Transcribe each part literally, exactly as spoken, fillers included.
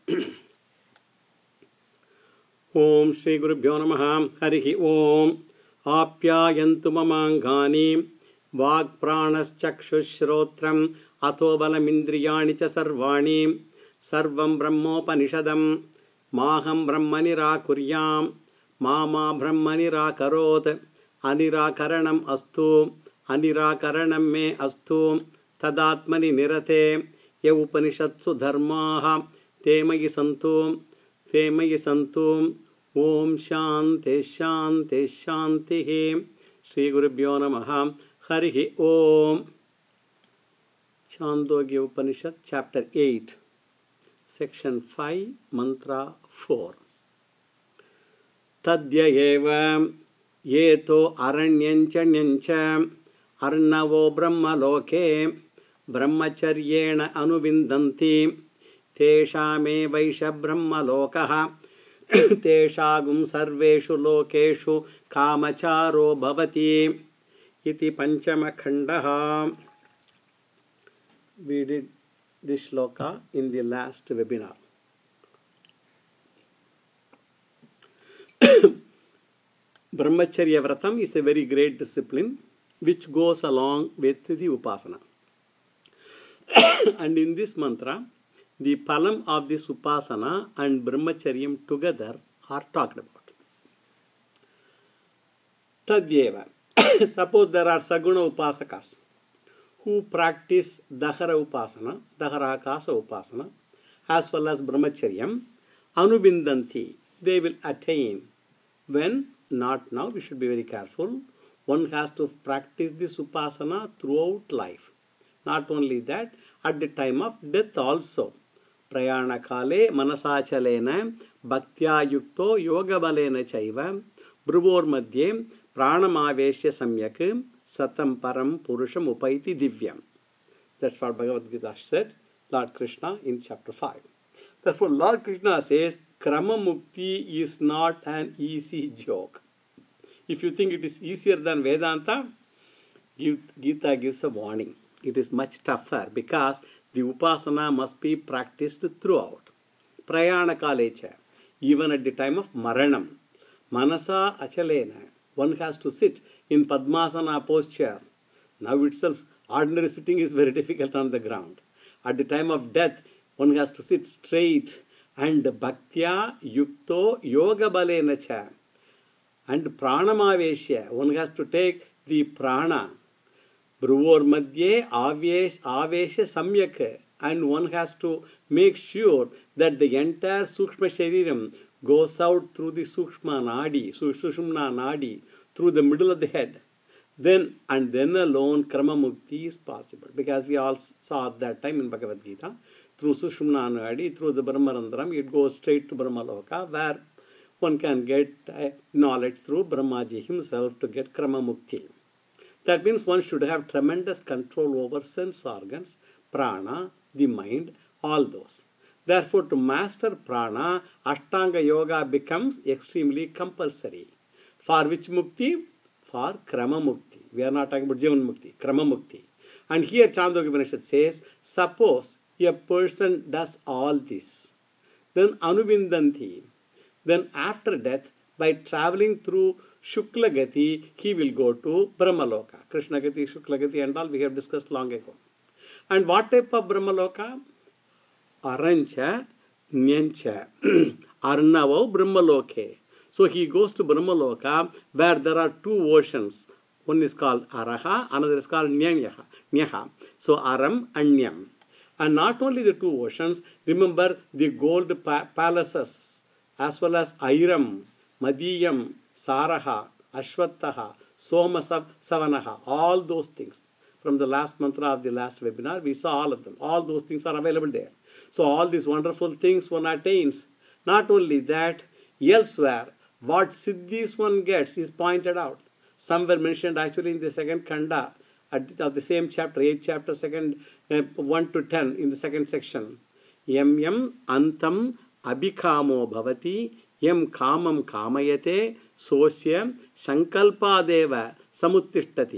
Om Shri Gurubhyo Namaha. Harihi Om. Apyayantu mamangani Vag pranas chakshushrotram Atho balamindriyani cha sarvani Sarvam brahmopanishadam Maham brahmanira kuryam Mama brahmanira karot Anirakaranam astu Anirakaranam me astu Tadatmani nirate Ye upanishatsu dharmaha Te magi santu Te magi santu Om Shanti Shanti Shanti. Shri Gurubhyo Namaha. Harihi Om. Chandogya Upanishad, Chapter eight, Section five, Mantra four. Tadya eva yeto aranyancha nyancha arnavo brahma loke brahmacharyena anuvindanti teshame vaisha brahma lokaha Teshagum sarveshu lokeshu kamacharo bhavati iti panchama khandaha. We did this shloka in the last webinar. Brahmacharya Vratam is a very great discipline which goes along with the Upasana. And in this mantra, the palam of this Upasana and Brahmacharyam together are talked about. Tadyeva. Suppose there are Saguna Upasakas who practice Dahara Upasana, Dahara Akasa Upasana, as well as Brahmacharyam, Anuvindanti, they will attain. When? Not now, we should be very careful. One has to practice this Upasana throughout life. Not only that, at the time of death also. Prayana kale manasachalena bhaktya yukto yoga balena chaiva bruvor madhye pranamaveshya samyak satam param purusham upaiti divyam. That's what Bhagavad Gita said, Lord Krishna in chapter five. Therefore, Lord Krishna says, Krama Mukti is not an easy joke. If you think it is easier than Vedanta, Gita gives a warning. It is much tougher because the Upasana must be practiced throughout. Prayana kalecha, even at the time of Maranam. Manasa achalena, one has to sit in Padmasana posture. Now itself, ordinary sitting is very difficult on the ground. At the time of death, one has to sit straight and bhaktya yukto yoga balena cha. And pranamaveshya, one has to take the prana. Bruvor madhye avesh, avesha samyak. And one has to make sure that the entire Sukshma Shariram goes out through the Sukshma Nadi, Sushumna Nadi, through the middle of the head. Then, and then alone, Krama Mukti is possible. Because we all saw at that time in Bhagavad Gita, through Sushumna Nadi, through the Brahmarandram, it goes straight to Brahmaloka, where one can get uh, knowledge through Brahmaji himself to get Krama Mukti. That means one should have tremendous control over sense organs, prana, the mind, all those. Therefore, to master prana, Ashtanga Yoga becomes extremely compulsory. For which mukti? For Krama Mukti. We are not talking about Jivan Mukti, Krama Mukti. And here Chandogya Upanishad says, suppose a person does all this, then Anuvindanti, then after death, by traveling through Shukla Gati, he will go to Brahmaloka. Krishna Gati, Shukla Gati and all we have discussed long ago. And what type of Brahmaloka? Arancha, Nyancha, Arnavo, Brahmaloke. So he goes to Brahmaloka where there are two oceans. One is called Araha, another is called Nyanyaha. Nyaha. So Aram and Nyam. And not only the two oceans, remember the gold pa palaces as well as Airam, Madiyam, Saraha, Ashwataha, Soma Savanaha, all those things. From the last mantra of the last webinar, we saw all of them. All those things are available there. So all these wonderful things one attains. Not only that, elsewhere, what siddhis one gets is pointed out. Some were mentioned actually in the second kanda of the same chapter, eighth chapter, second, uh, one to ten in the second section. Yam yam antam abhikamo bhavati yam kamam kamayate sosya sankalpadeva samuttishtati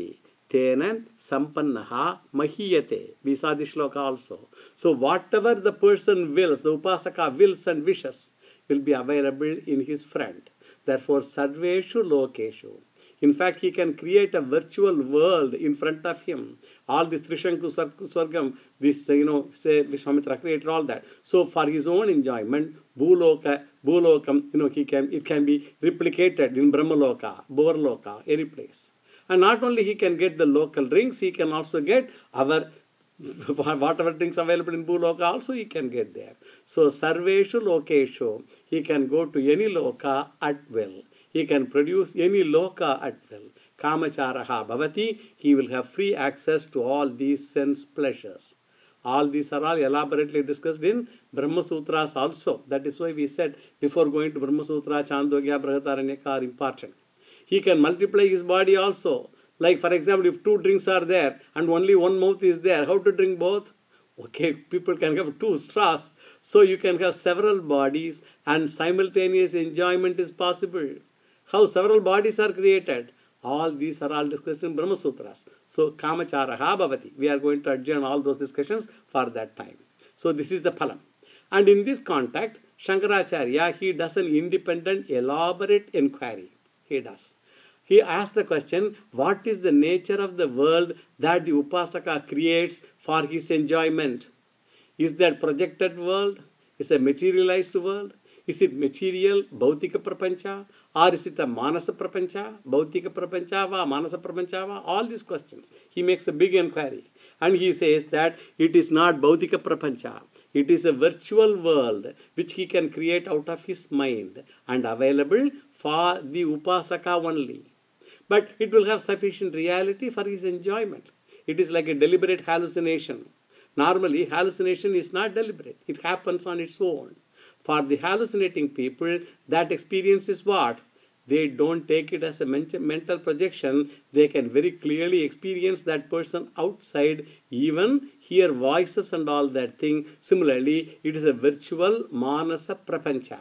Tena sampannaha mahiyate. We saw this shloka also. So whatever the person wills, the upasaka wills and wishes, will be available in his friend. Therefore, sarveshu lokeshu. In fact, he can create a virtual world in front of him. All this Trishanku Swargam, this, you know, say Vishwamitra created all that. So for his own enjoyment, Bhuloka, Bhulokam, you know, he can, it can be replicated in Brahmaloka, Bhavarloka, any place. And not only he can get the local rings, he can also get our whatever things available in Bhuloka also he can get there. So Sarveshu Lokeshu, he can go to any loka at will. He can produce any loka at will. Kamacharaha bhavati, he will have free access to all these sense pleasures. All these are all elaborately discussed in Brahma Sutras also. That is why we said before going to Brahma Sutra, Chandogya, Brihadaranyaka are important. He can multiply his body also. Like for example, if two drinks are there and only one mouth is there, how to drink both? Okay, people can have two straws. So you can have several bodies and simultaneous enjoyment is possible. How several bodies are created. All these are all discussed in Brahma Sutras. So Kamacharaha bhavati. We are going to adjourn all those discussions for that time. So this is the phalam. And in this context, Shankaracharya, he does an independent, elaborate inquiry. He does. He asks the question, what is the nature of the world that the Upasaka creates for his enjoyment? Is that projected world? Is it a materialized world? Is it material, Bhautika Prapancha? Or is it a Manasa Prapancha? Bhautika Prapancha va, Manasa Prapancha va? All these questions. He makes a big inquiry. And he says that it is not Bhautika Prapancha. It is a virtual world which he can create out of his mind and available for the Upasaka only. But it will have sufficient reality for his enjoyment. It is like a deliberate hallucination. Normally, hallucination is not deliberate. It happens on its own. For the hallucinating people, that experience is what? They don't take it as a mental projection. They can very clearly experience that person outside, even hear voices and all that thing. Similarly, it is a virtual Manasa Prapancha.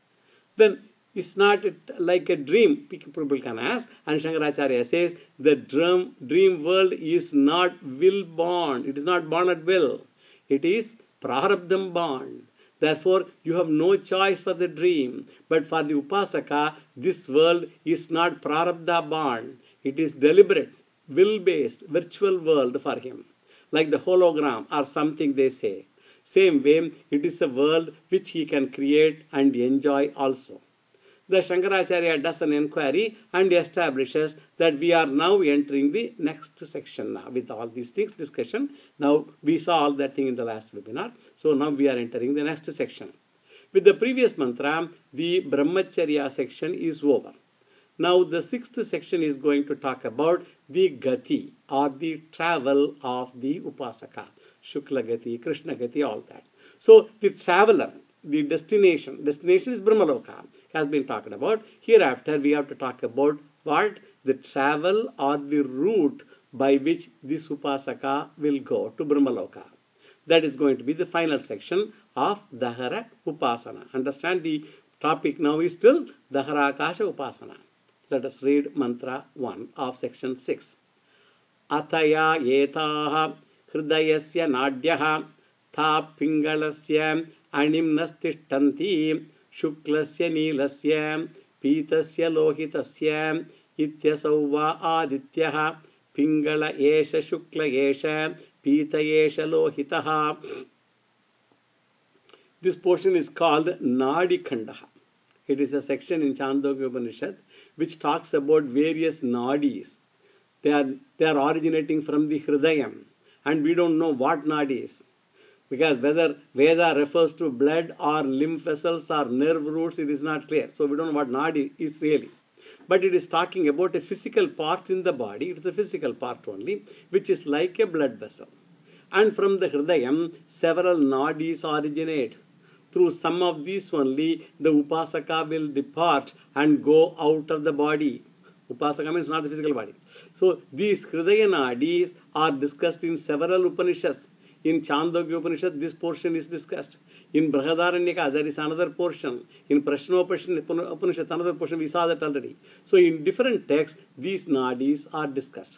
Then, it's not like a dream, people can ask. And Shankaracharya says, the dream, dream world is not will born. It is not born at will. It is prarabdham born. Therefore, you have no choice for the dream. But for the Upasaka, this world is not prarabdha born. It is deliberate, will-based, virtual world for him. Like the hologram or something they say. Same way, it is a world which he can create and enjoy also. The Shankaracharya does an inquiry and establishes that we are now entering the next section now with all these things discussion. Now we saw all that thing in the last webinar. So now we are entering the next section. With the previous mantra, the Brahmacharya section is over. Now the sixth section is going to talk about the Gati or the travel of the Upasaka. Shukla Gati, Krishna Gati, all that. So the traveler, the destination, destination is Brahmaloka, has been talked about. Hereafter, we have to talk about what? The travel or the route by which this Upasaka will go to Brahmaloka. That is going to be the final section of Dahara Upasana. Understand, the topic now is still Dahara Akasha Upasana. Let us read mantra one of section six. Ataya yetaha hridayasya nadyaha tha pingalasya animnastishtanti shuklasya nilasya pitasya lohitasya ityasau va adityaha pingala esha shukla esha pita esha lohitaha. This portion is called Nadi Khandaha. It is a section in Chandogya Upanishad which talks about various nadis. They are, they are originating from the Hridayam. And we don't know what nadis. Because whether Veda refers to blood or lymph vessels or nerve roots, it is not clear. So we don't know what nadi is really. But it is talking about a physical part in the body. It is a physical part only, which is like a blood vessel. And from the Hridayam, several nadis originate. Through some of these only, the Upasaka will depart and go out of the body. Upasaka means not the physical body. So these Hridaya nadis are discussed in several Upanishads. In Chandogya Upanishad, this portion is discussed. In Brihadaranyaka, there is another portion. In Prashnopanishad, another portion, we saw that already. So in different texts, these nadis are discussed.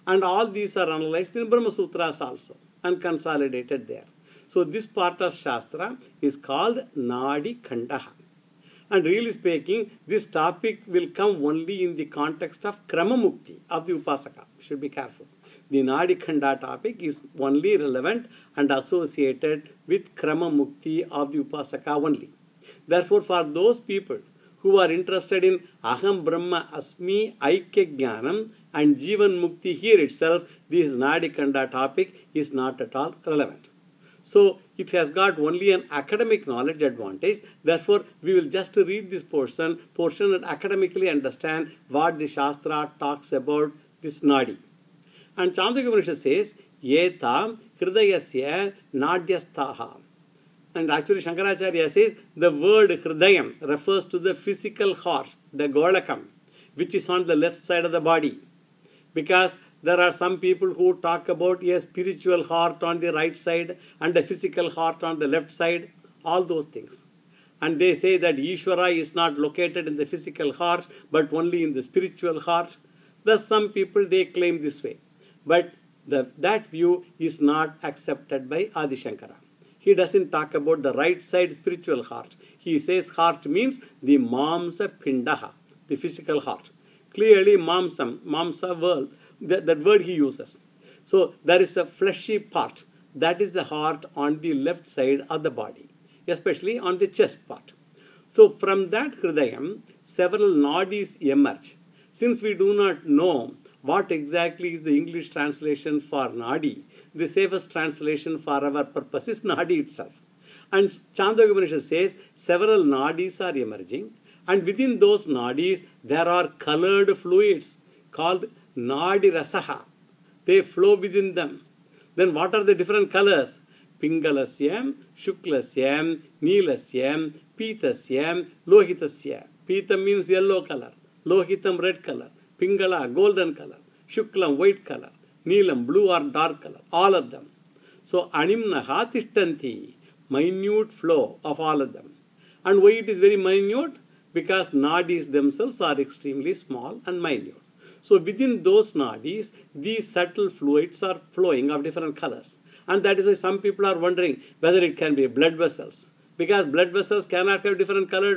And all these are analyzed in Brahma Sutras also and consolidated there. So this part of Shastra is called Nadi Khandaha. And really speaking, this topic will come only in the context of Krama Mukti of the Upasaka. Should be careful. The Nadi Khanda topic is only relevant and associated with Krama Mukti of the Upasaka only. Therefore, for those people who are interested in Aham Brahma Asmi Aikya Jnanam and Jivan Mukti here itself, this Nadi Khanda topic is not at all relevant. So it has got only an academic knowledge advantage. Therefore, we will just read this portion, portion and academically understand what the Shastra talks about this Nadi. And Chandogya Upanishad says, Yeta Hridayasya Nadyastaha. And actually Shankaracharya says the word Hridayam refers to the physical heart, the Golakam, which is on the left side of the body. Because there are some people who talk about a spiritual heart on the right side and a physical heart on the left side, all those things. And they say that Ishvara is not located in the physical heart, but only in the spiritual heart. Thus some people, they claim this way. But the, that view is not accepted by Adi Shankara. He doesn't talk about the right side spiritual heart. He says heart means the mamsa pindaha, the physical heart. Clearly mamsam, mamsa world, that, that word he uses. So there is a fleshy part. That is the heart on the left side of the body, especially on the chest part. So from that Hridayam, several nadis emerge. Since we do not know what exactly is the English translation for nadi, the safest translation for our purpose is nadi itself. And Chandogya Upanishad says several nadis are emerging, and within those nadis there are colored fluids called nadi rasaha. They flow within them. Then what are the different colors? Pingalasyam, Shuklasyam, Neelasyam, Pitasyam, Lohitasya. Pita means yellow color, Lohitam red color, Pingala golden color, Shuklam white color, Neelam blue or dark color, all of them. So Animnaha Tishtanti, minute flow of all of them. And why it is very minute? Because nadis themselves are extremely small and minute. So within those nadis, these subtle fluids are flowing of different colors. And that is why some people are wondering whether it can be blood vessels. Because blood vessels cannot have different colored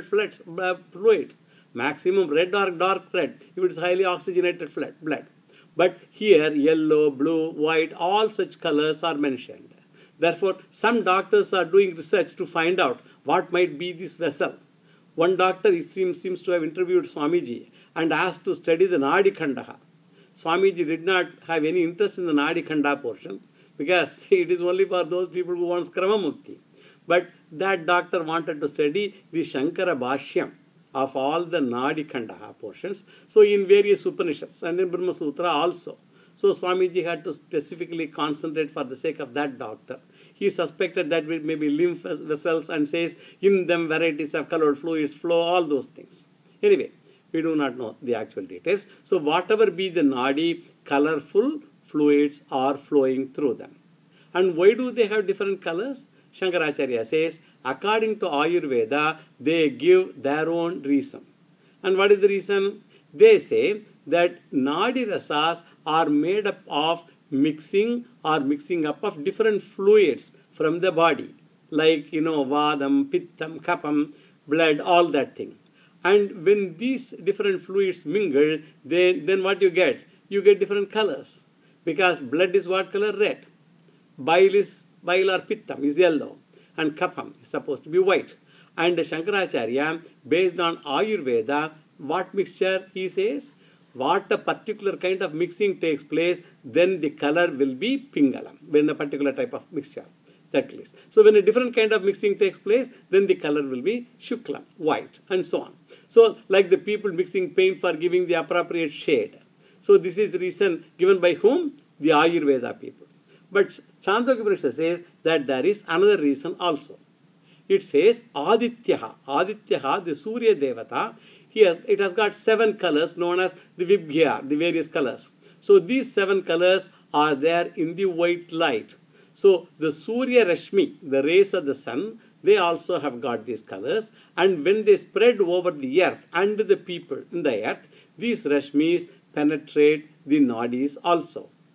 fluid. Maximum red or dark red, if it is highly oxygenated blood. But here, yellow, blue, white, all such colors are mentioned. Therefore, some doctors are doing research to find out what might be this vessel. One doctor, it seems, seems to have interviewed Swamiji and asked to study the Nadi Khandaha. Swamiji did not have any interest in the Nadi Khanda portion because it is only for those people who want Krama Mukti. But that doctor wanted to study the Shankara Bhashyam of all the Nadi Khandaha portions. So in various Upanishads and in Brahma Sutra also. So Swamiji had to specifically concentrate for the sake of that doctor. He suspected that it may be lymph vessels and says in them varieties of colored fluids flow, all those things. Anyway, we do not know the actual details. So whatever be the Nadi, colorful fluids are flowing through them. And why do they have different colors? Shankaracharya says, according to Ayurveda, they give their own reason. And what is the reason? They say that Nadi rasas are made up of mixing or mixing up of different fluids from the body. Like, you know, Vadam, Pittam, Kapam, blood, all that thing. And when these different fluids mingle, then, then what you get? You get different colors. Because blood is what color? Red. Bile is, bile or Pittam is yellow. And Kapam is supposed to be white. And Shankaracharya, based on Ayurveda, what mixture he says? What a particular kind of mixing takes place, then the color will be Pingalam, when a particular type of mixture. That is. So when a different kind of mixing takes place, then the color will be Shuklam, white, and so on. So like the people mixing paint for giving the appropriate shade. So this is the reason given by whom? The Ayurveda people. But Chandogya Upanishad says that there is another reason also. It says Adityaha. Adityaha, the Surya Devata, here it has got seven colors known as the Vibhya, the various colors. So these seven colors are there in the white light. So the Surya Rashmi, the rays of the sun, they also have got these colors. And when they spread over the earth and the people in the earth, these Rashmis penetrate the nadis also.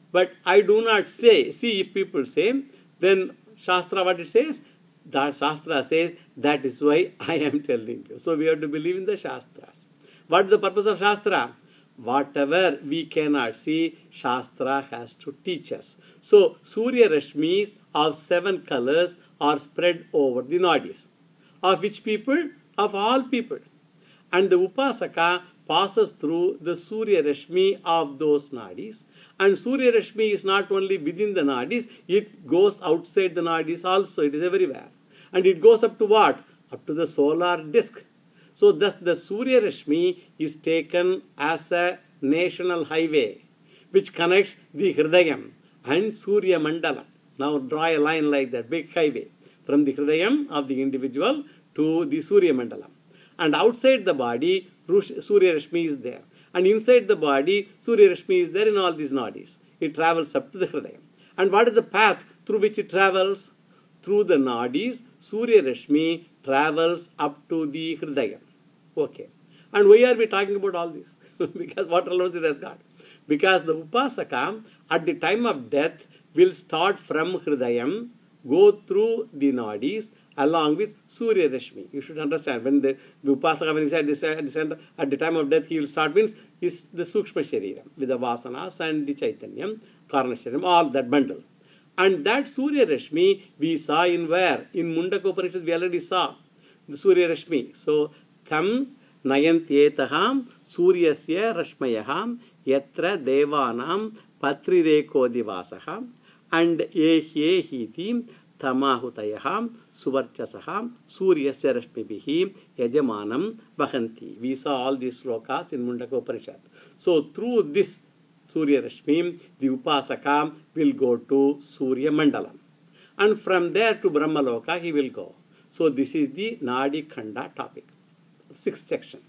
But I do not say. See, if people say, then Shastra, what it says? That Shastra says, that is why I am telling you. So we have to believe in the Shastras. What is the purpose of Shastra? Whatever we cannot see, Shastra has to teach us. So Surya Rashmis of seven colors are spread over the nadis. Of which people? Of all people. And the Upasaka passes through the Surya Rashmi of those nadis. And Surya Rashmi is not only within the nadis, it goes outside the nadis also. It is everywhere. And it goes up to what? Up to the solar disk. So thus the Surya Rashmi is taken as a national highway which connects the Hridayam and Surya Mandala. Now draw a line like that, big highway from the Hridayam of the individual to the Surya Mandala. And outside the body, Surya Rashmi is there. And inside the body, Surya Rashmi is there in all these nadis. It travels up to the Hridayam. And what is the path through which it travels? Through the nadis, Surya Rashmi travels up to the Hridayam. Okay. And why are we talking about all this? Because what relevance it has got? Because the Upasaka at the time of death will start from Hridayam, go through the nadis along with Surya Rashmi. You should understand, when the, the Upasaka, when he said this, at, the center, at the time of death he will start, means is the Sukshma Sharira with the Vasanas and the Chaitanyam, Karana Shariram, all that bundle. And that Surya Rashmi we saw in where? In Mundaka Upanishad we already saw the Surya Rashmi. So, Tham Nayantyetaham Suryasya Rashmayaham Yatra Devanam Patrireko Divasaham and Ehye Hiti Tamahutayaham Suvarchasaham Suryasya Rashmibihi Yajamanam Vahanti. We saw all these slokas in Mundaka Upanishad. So, through this Surya Rashmi, the Upasaka will go to Surya Mandala. And from there to Brahmaloka he will go. So, this is the Nadi Khanda topic. Sixth section.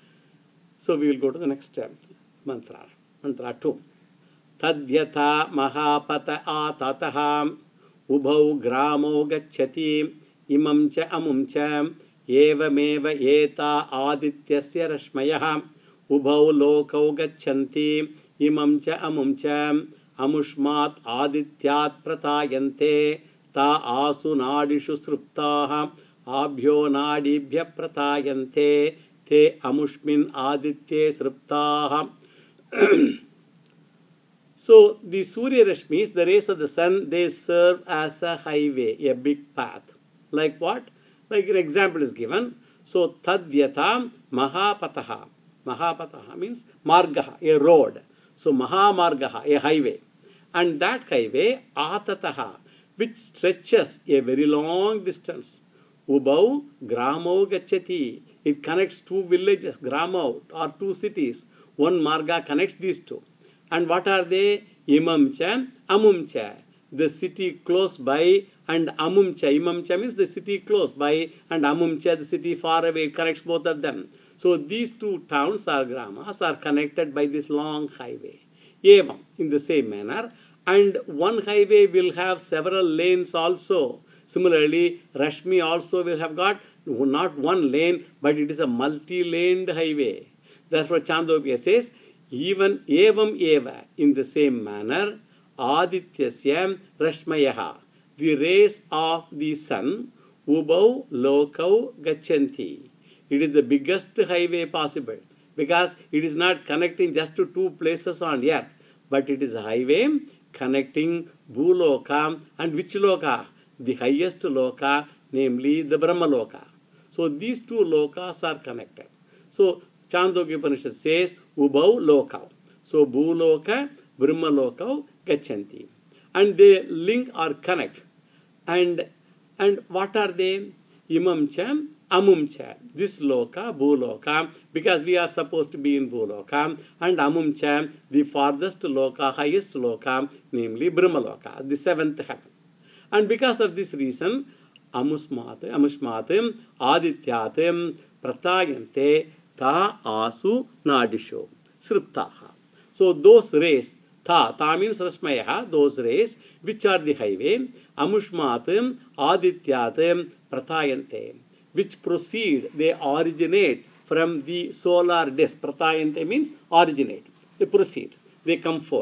So we will go to the next uh, mantra. Mantra two. Tadyatha mahapata atataha ubhau gramo gacchati imam cha amum cha evameva eta adityasya rashmayah ubhau lokau gacchanti imam cha amum cha amushmat adityat pratayante ta asu nadishu sruptaha Abhyo nadibhya pratayante te amushmin aditye sriptaha. So the Surya Rashmis, the rays of the sun, they serve as a highway, a big path. Like what? Like an example is given. So tadyata mahapataha. Mahapataha means margaha, a road. So mahamargaha, a highway. And that highway, atataha, which stretches a very long distance. Ubau gramo gacchati. It connects two villages, gramo, or two cities. One marga connects these two. And what are they? Imam cha, amum cha. The city close by, and amum cha. Imam cha means the city close by, and amum cha, the city far away. It connects both of them. So these two towns or gramas are connected by this long highway. Evam, in the same manner. And one highway will have several lanes also. Similarly, Rashmi also will have got not one lane, but it is a multi-laned highway. Therefore, Chandogya says, even evam eva, in the same manner, adityasya rashmayaha, the rays of the sun, ubau lokau gachanti. It is the biggest highway possible, because it is not connecting just to two places on earth, but it is a highway connecting Bhuloka and which loka? The highest loka, namely the Brahmaloka. So these two lokas are connected. So Chandogya Upanishad says, Ubau lokau. So Bhuloka, Brahmalokau, Gachanti. And they link or connect. And, and what are they? Imam cha, amum cha. This loka, Bhuloka, because we are supposed to be in Bhuloka. And amum cha, the farthest loka, highest loka, namely Brahmaloka, the seventh heaven. And because of this reason, amusmat, amushmat, adityat, pratayante, ta asu nadisho, sriptaha. So those rays, ta, ta means rashmayaha, those rays, which are the highway, amushmat, adityat, pratayante, which proceed, they originate from the solar disk. Pratayante means originate. They proceed, they come forth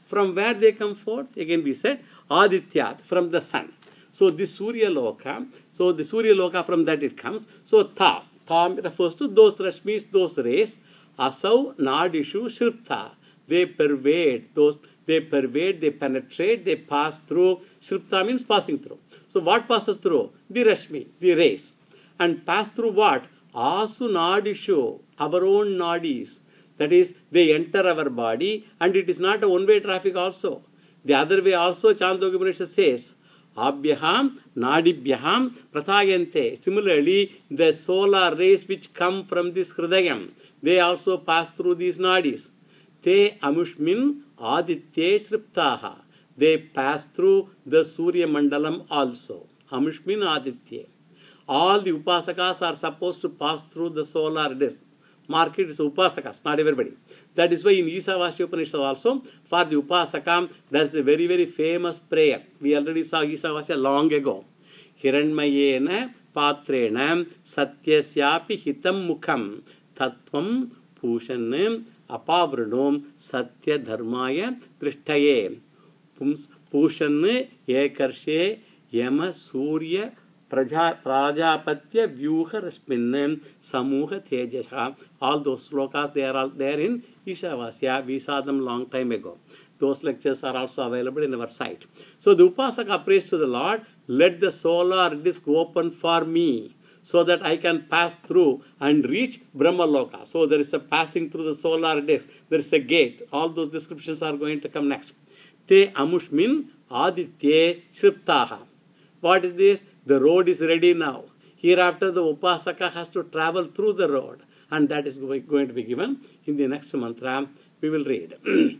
From where they come forth? Again we said Adityat, from the sun. So this Surya Loka, so the Surya Loka, from that it comes. So Tha, Tha refers to those Rashmis, those rays. Asau Nadishu Shripta. They pervade those, they pervade, they penetrate, they pass through. Shripta means passing through. So what passes through? The Rashmi, the rays. And pass through what? Asu Nadishu, our own nadis. That is, they enter our body, and it is not a one-way traffic also. The other way also, Chandogya Upanishad says, Abhyaham, Nadibhyaham, Prathayante. Similarly, the solar rays which come from this Hridayam, they also pass through these nadis. Te Amushmin Aditye Shriptaha. They pass through the Surya Mandalam also. Amushmin Aditye. All the Upasakas are supposed to pass through the solar disk. Mark it is Upasakas, not everybody. That is why in Isavasya Upanishad also, for the Upasaka, there is a very, very famous prayer. We already saw Isavasya long ago. Hiranmayena Patrena Satyasyapi Hitam Mukham Tattvam Pushanam Apavranam Satya Dharmaya Drishtaye. Pushan Ekarshe Yama Surya Prajapatya Vyuha Raspinam Samuha Tejasha. All those slokas, they are all there in Ishavasya. We saw them long time ago. Those lectures are also available in our site. So the Upasaka prays to the Lord, let the solar disk open for me, so that I can pass through and reach Brahmaloka. So there is a passing through the solar disk. There is a gate. All those descriptions are going to come next. Te Amushmin Aditye Shriptaha. What is this? The road is ready now. Hereafter the Upasaka has to travel through the road. And that is going to be given in the next mantra. We will read.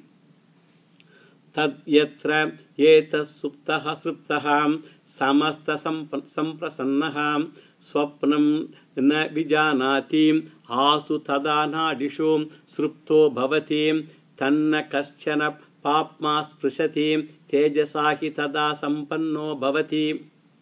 Tad yatra yetas suptaha sriptaha samasta samprasannaham swapnam na vijanati asu tadana dishu srupto bhavati tanna kaschana papma sprishati tejasahi tada sampanno bhavati.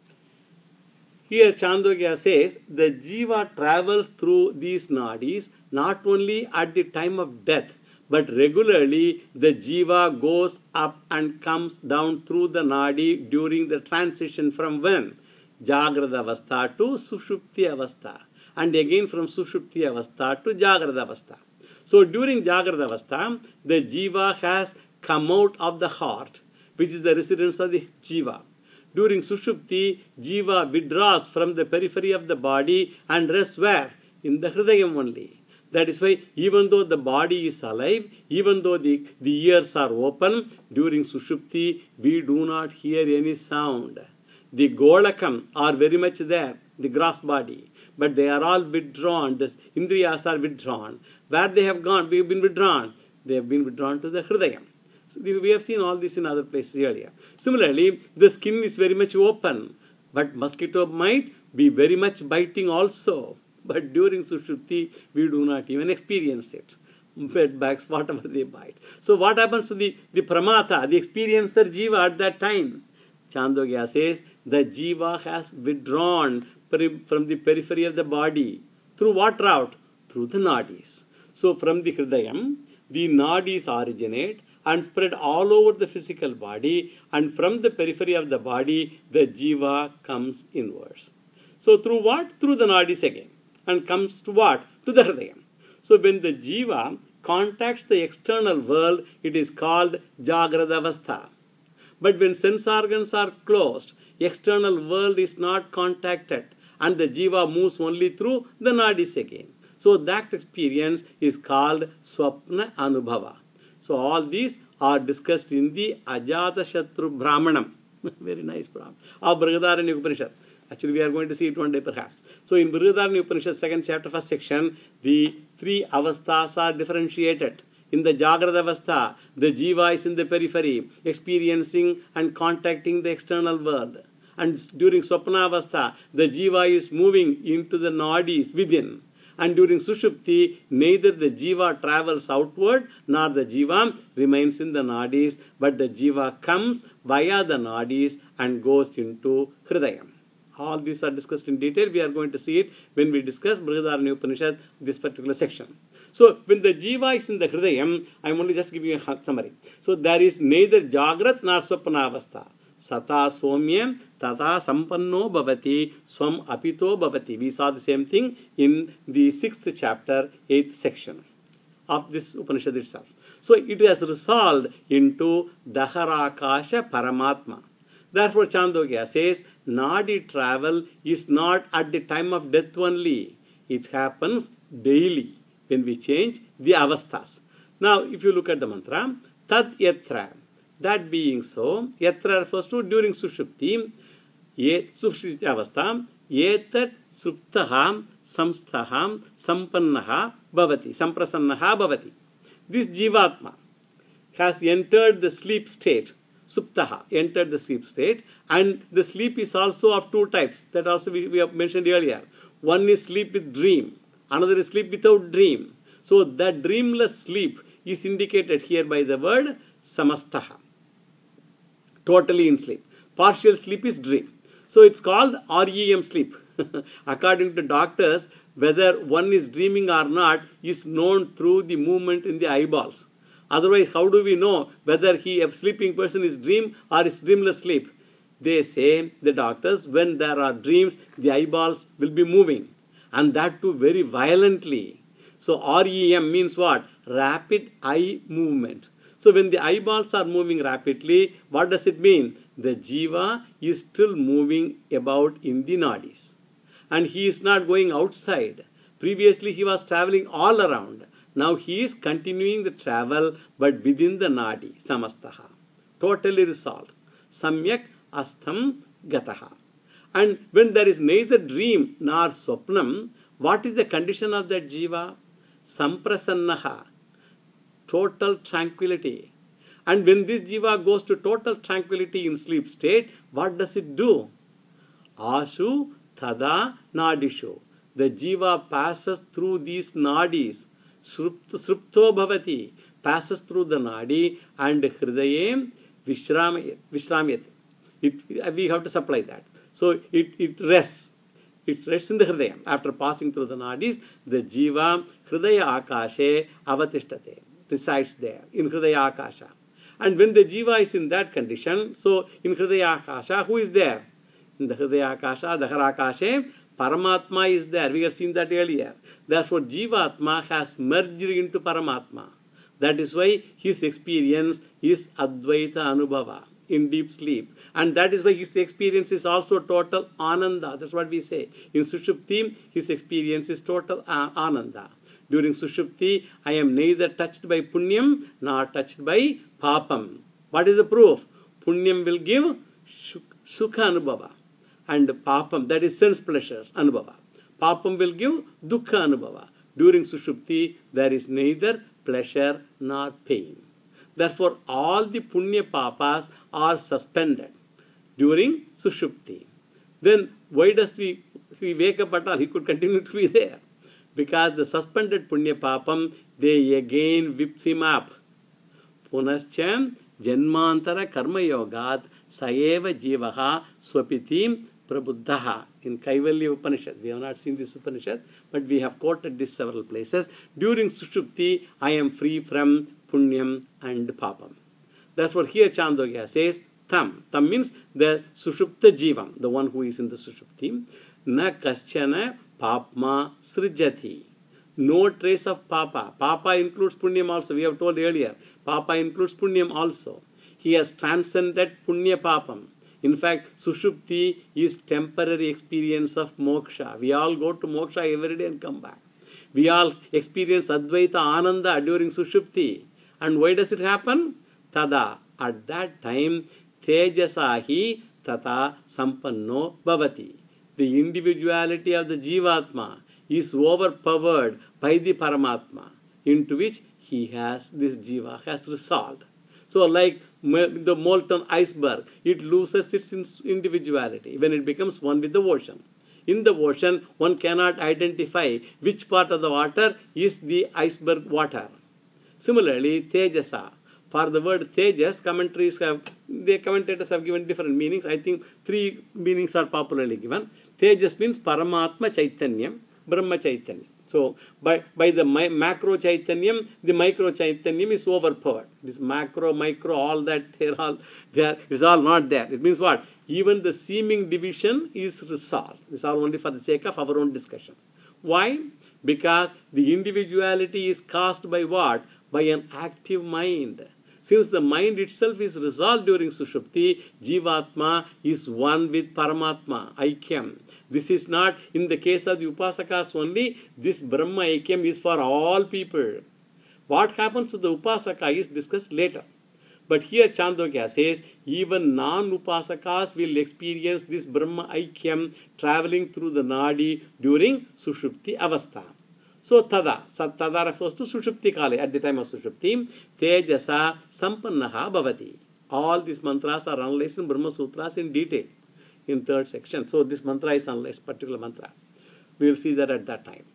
Here Chandogya says the jiva travels through these nadis not only at the time of death, but regularly the jiva goes up and comes down through the nadi during the transition from when? Jagrada avastha to Sushupti avastha, and again from Sushupti avastha to Jagrada avastha. So during Jagrada avastha, the jiva has come out of the heart, which is the residence of the jiva. During Sushupti, jiva withdraws from the periphery of the body and rests where? In the Hridayam only. That is why even though the body is alive, even though the, the ears are open, during Sushupti, we do not hear any sound. The Golakam are very much there, the gross body, but they are all withdrawn. The Indriyas are withdrawn. Where they have gone, we have been withdrawn. They have been withdrawn to the Hridayam. So we have seen all this in other places earlier. Similarly, the skin is very much open, but mosquito might be very much biting also. But during Sushupti, we do not even experience it. Bed bugs, whatever they bite. So what happens to the, the pramata, the experiencer jiva at that time? Chandogya says the jiva has withdrawn from the periphery of the body. Through what route? Through the nadis. So from the Hridayam, the nadis originate and spread all over the physical body, and from the periphery of the body, the jiva comes inwards. So through what? Through the nadis again, and comes to what? To the Hridayam. So when the jiva contacts the external world, it is called Jagrada avastha. But when sense organs are closed, external world is not contacted, and the jiva moves only through the nadis again. So that experience is called Swapna Anubhava. So all these are discussed in the Ajatashatru Brahmanam. Very nice Brahman. Of Brihadaranyaka Upanishad. Actually, we are going to see it one day perhaps. So in Brihadaranyaka Upanishad, second chapter, first section, the three avasthas are differentiated. In the Jagrada avastha, the jiva is in the periphery, experiencing and contacting the external world. And during Swapna avastha, the jiva is moving into the nadis within. And during Sushupti, neither the jiva travels outward nor the jiva remains in the nadis, but the jiva comes via the nadis and goes into Hridayam. All these are discussed in detail. We are going to see it when we discuss Brihadaranyaka Upanishad, this particular section. So when the jiva is in the hridayam, I am only just giving you a summary. So there is neither jagrat nor swapna avastha. Sata somyam tata sampanno bhavati swam apito bhavati. We saw the same thing in the sixth chapter, eighth section of this Upanishad itself. So it has resolved into Daharakasha Paramatma. Therefore Chandogya says, Nadi travel is not at the time of death only. It happens daily when we change the avasthas. Now if you look at the mantra, Tad Yatra, that being so, Yatra refers to during Sushupti, Sushupti avastha, Yetat Suptaham Samsthaham Sampannaha Bhavati, Samprasannaha Bhavati. This Jivatma has entered the sleep state, Suptaha, entered the sleep state, and the sleep is also of two types. That also we, we have mentioned earlier. One is sleep with dream, another is sleep without dream. So that dreamless sleep is indicated here by the word Samastaha, totally in sleep. Partial sleep is dream. So it's called R E M sleep. According to doctors, whether one is dreaming or not is known through the movement in the eyeballs. Otherwise, how do we know whether he, a sleeping person, is dream or is dreamless sleep? They say, the doctors, when there are dreams, the eyeballs will be moving, and that too very violently. So R E M means what? Rapid eye movement. So when the eyeballs are moving rapidly, what does it mean? The jiva is still moving about in the nadis. And he is not going outside. Previously he was traveling all around. Now he is continuing the travel but within the nadi, samastaha. Totally resolved. Samyak astham gataha. And when there is neither dream nor swapnam, what is the condition of that jiva? Samprasannaha. Total tranquility. And when this jiva goes to total tranquility in sleep state, what does it do? Ashu Tada nadishu. The jiva passes through these nadis. Srupto bhavati. Passes through the nadi and hridayem vishramyate. It, we have to supply that. So it, it rests. It rests in the hridayam. After passing through the nadis, the jiva hridaya akashe avatishtate. Resides there in hridaya akasha. And when the jiva is in that condition, so in hridaya akasha, who is there? In the Hridaya Akasha, Daharakashe, Paramatma is there. We have seen that earlier. Therefore, Jivatma has merged into Paramatma. That is why his experience is Advaita Anubhava, in deep sleep. And that is why his experience is also total Ananda. That's what we say. In Sushupti, his experience is total Ananda. During Sushupti, I am neither touched by Punyam nor touched by Papam. What is the proof? Punyam will give Sukha Anubhava. And papam, that is sense pleasure, anubhava. Papam will give dukkha anubhava. During sushupti, there is neither pleasure nor pain. Therefore, all the punya papas are suspended during sushupti. Then, why does we, if we wake up at all, he could continue to be there? Because the suspended punya papam, they again whips him up. Punascham janmantara karma yogat saeva jivaha swapitim Prabuddhaha in Kaivalya Upanishad. We have not seen this Upanishad, but we have quoted this several places. During Sushupti, I am free from Punyam and Papam. Therefore, here Chandogya says, Tam. Tam means the Sushupta Jivam, the one who is in the Sushupti. Na kaschana papma srijati. No trace of Papa. Papa includes Punyam also. We have told earlier. Papa includes Punyam also. He has transcended Punya Papam. In fact, Sushupti is temporary experience of moksha. We all go to moksha every day and come back. We all experience Advaita Ananda during Sushupti. And why does it happen? Tada. At that time, Tejasahi Tata Sampanno Bhavati. The individuality of the Jivatma is overpowered by the Paramatma, into which he has, this Jiva has resolved. So like the molten iceberg, it loses its individuality when it becomes one with the ocean. In the ocean, one cannot identify which part of the water is the iceberg water. Similarly, Tejasa. For the word Tejas, commentaries have, the commentators have given different meanings. I think three meanings are popularly given. Tejas means Paramatma Chaitanyam, Brahma Chaitanya. So by, by the mi macro Chaitanyam, the micro Chaitanyam is overpowered. This macro, micro, all that, they're all there. It's all not there. It means what? Even the seeming division is resolved. This is all only for the sake of our own discussion. Why? Because the individuality is caused by what? By an active mind. Since the mind itself is resolved during Sushupti, Jivatma is one with Paramatma, Aikyam. This is not, in the case of the Upasakas only, this Brahma Aikyam is for all people. What happens to the Upasaka is discussed later. But here Chandogya says, even non-Upasakas will experience this Brahma Aikyam traveling through the Nadi during Sushupti Avastha. So tada, tada refers to Sushupti Kale, at the time of Sushupti, Tejasa Sampannaha Bhavati. All these mantras are analyzed in Brahma Sutras in detail in third section. So this mantra is analyzed, particular mantra. We will see that at that time.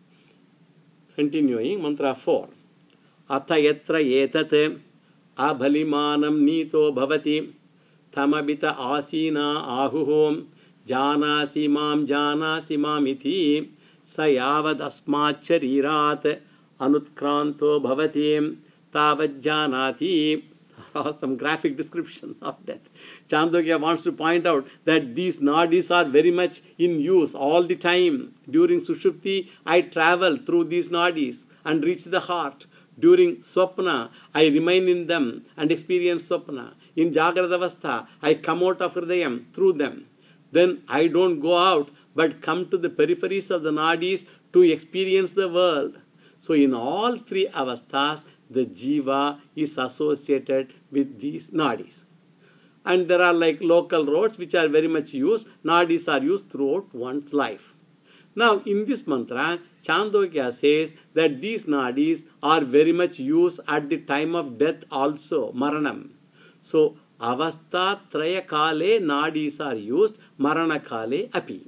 Continuing, mantra four. Atha yatra etat abhalimanam nito bhavati tamabita asina ahuhom janasi mam janasi mamiti sayavad asmacharirat anutkranto bhavati tavajjanati. Some graphic description of death. Chandogya wants to point out that these nadis are very much in use all the time. During Sushupti, I travel through these nadis and reach the heart. During Swapna, I remain in them and experience Swapna. In Jagradavastha, I come out of Hridayam through them. Then I don't go out but come to the peripheries of the nadis to experience the world. So in all three avasthas, the jiva is associated with these nadis. And there are like local roads which are very much used. Nadis are used throughout one's life. Now in this mantra, Chandogya says that these nadis are very much used at the time of death also, maranam. So avastha traya kale nadis are used, marana kale api.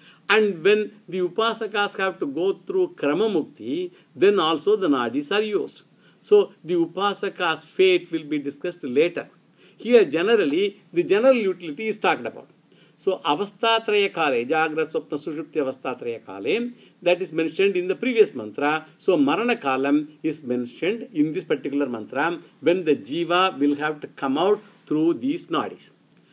And when the upasakas have to go through krama mukti, then also the nadis are used. So the upasaka's fate will be discussed later. Here generally, the general utility is talked about. So avasthatraya kale, jagra swapna sushupti avasthatraya kale, that is mentioned in the previous mantra. So marana kalam is mentioned in this particular mantra when the jiva will have to come out through these nadis.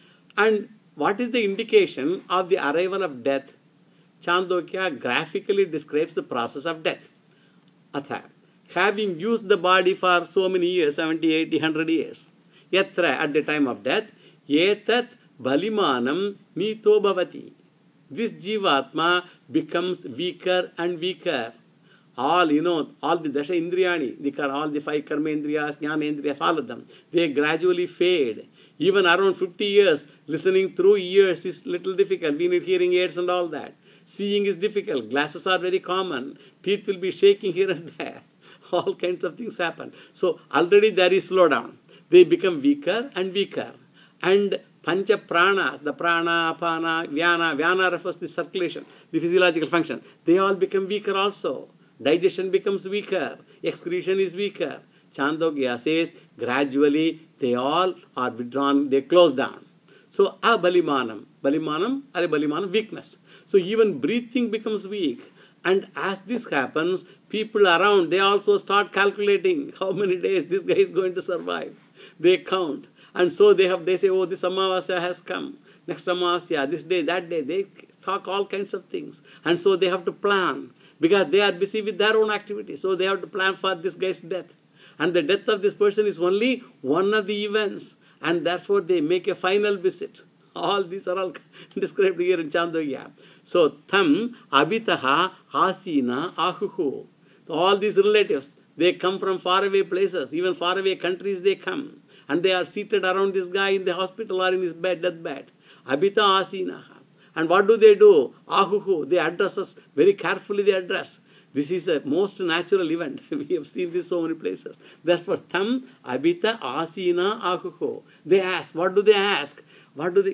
And what is the indication of the arrival of death? Chandogya graphically describes the process of death. Atha. Having used the body for so many years, seventy, eighty, one hundred years, yatra, at the time of death, etat balimanam nito bhavati. This jivatma becomes weaker and weaker. All, you know, all the dasha indriyani, the, all the five karma indriyas, jnana indriyas, all of them, they gradually fade. Even around fifty years, listening through ears is little difficult. We need hearing aids and all that. Seeing is difficult. Glasses are very common. Teeth will be shaking here and there. All kinds of things happen. So already there is slowdown. They become weaker and weaker. And pancha pranas, the prana, apana, vyana, vyana refers to the circulation, the physiological function. They all become weaker also. Digestion becomes weaker. Excretion is weaker. Chandogya says gradually they all are withdrawn, they close down. So abalimanam, balimanam, balimanam, weakness. So even breathing becomes weak. And as this happens, people around, they also start calculating how many days this guy is going to survive. They count. And so they have, they say, oh, this Amavasya has come. Next Amavasya, this day, that day. They talk all kinds of things. And so they have to plan. Because they are busy with their own activities. So they have to plan for this guy's death. And the death of this person is only one of the events. And therefore they make a final visit. All these are all described here in Chandogya. So, tam abitaha asina ahuhu. So all these relatives, they come from faraway places, even faraway countries they come. And they are seated around this guy in the hospital or in his bed, deathbed. Abita asina. And what do they do? Ahuhu. They address us very carefully, they address. This is a most natural event. We have seen this so many places. Therefore, tam abita asina ahuhu. They ask. What do they ask? What do they?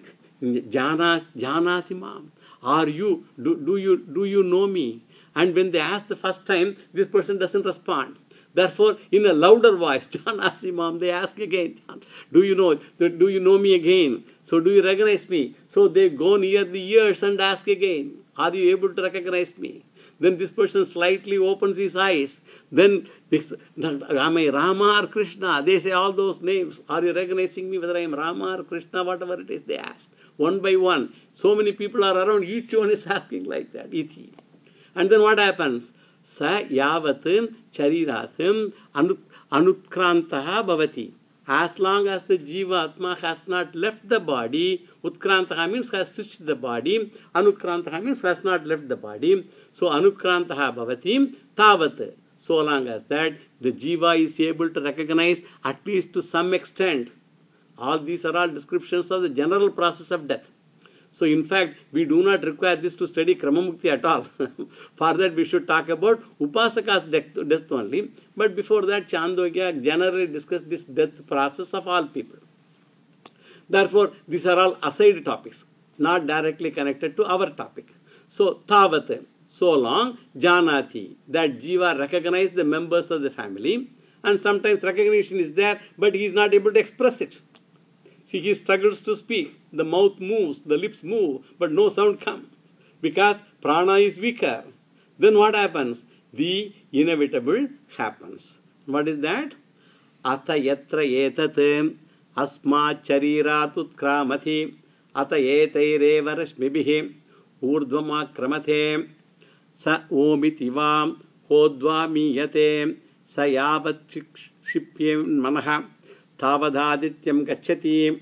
Janas, janasimam. Are you, do, do you, do you know me? And when they ask the first time, this person doesn't respond. Therefore, in a louder voice, janasimam, they ask again, do you know, do you know me again? So do you recognize me? So they go near the ears and ask again, are you able to recognize me? Then this person slightly opens his eyes. Then this, am I Rama or Krishna? They say all those names. Are you recognizing me whether I am Rama or Krishna? Whatever it is, they ask. One by one. So many people are around. Each one is asking like that. Iti. And then what happens? Sa yavatim chariratim anutkrantaha bhavati. As long as the Jiva Atma has not left the body, Utkrantaha means has switched the body, Anukrantaha means has not left the body. So Anukrantaha bhavati tavat. So long as that, the Jiva is able to recognize at least to some extent. All these are all descriptions of the general process of death. So in fact, we do not require this to study Kramamukti at all. For that, we should talk about Upasaka's death, death only. But before that, Chandogya generally discussed this death process of all people. Therefore, these are all aside topics, not directly connected to our topic. So, Tavat, so long, Janati, that Jiva recognizes the members of the family, and sometimes recognition is there, but he is not able to express it. See, he struggles to speak. The mouth moves, the lips move, but no sound comes because prana is weaker. Then what happens? The inevitable happens. What is that? Ata yatra etat asmat charirat utkramati ata etaireva rashmibihi urdhvama kramate sa omitivam hodvamiyate sa yavat shipyem manaha Tavadadityam gacchati.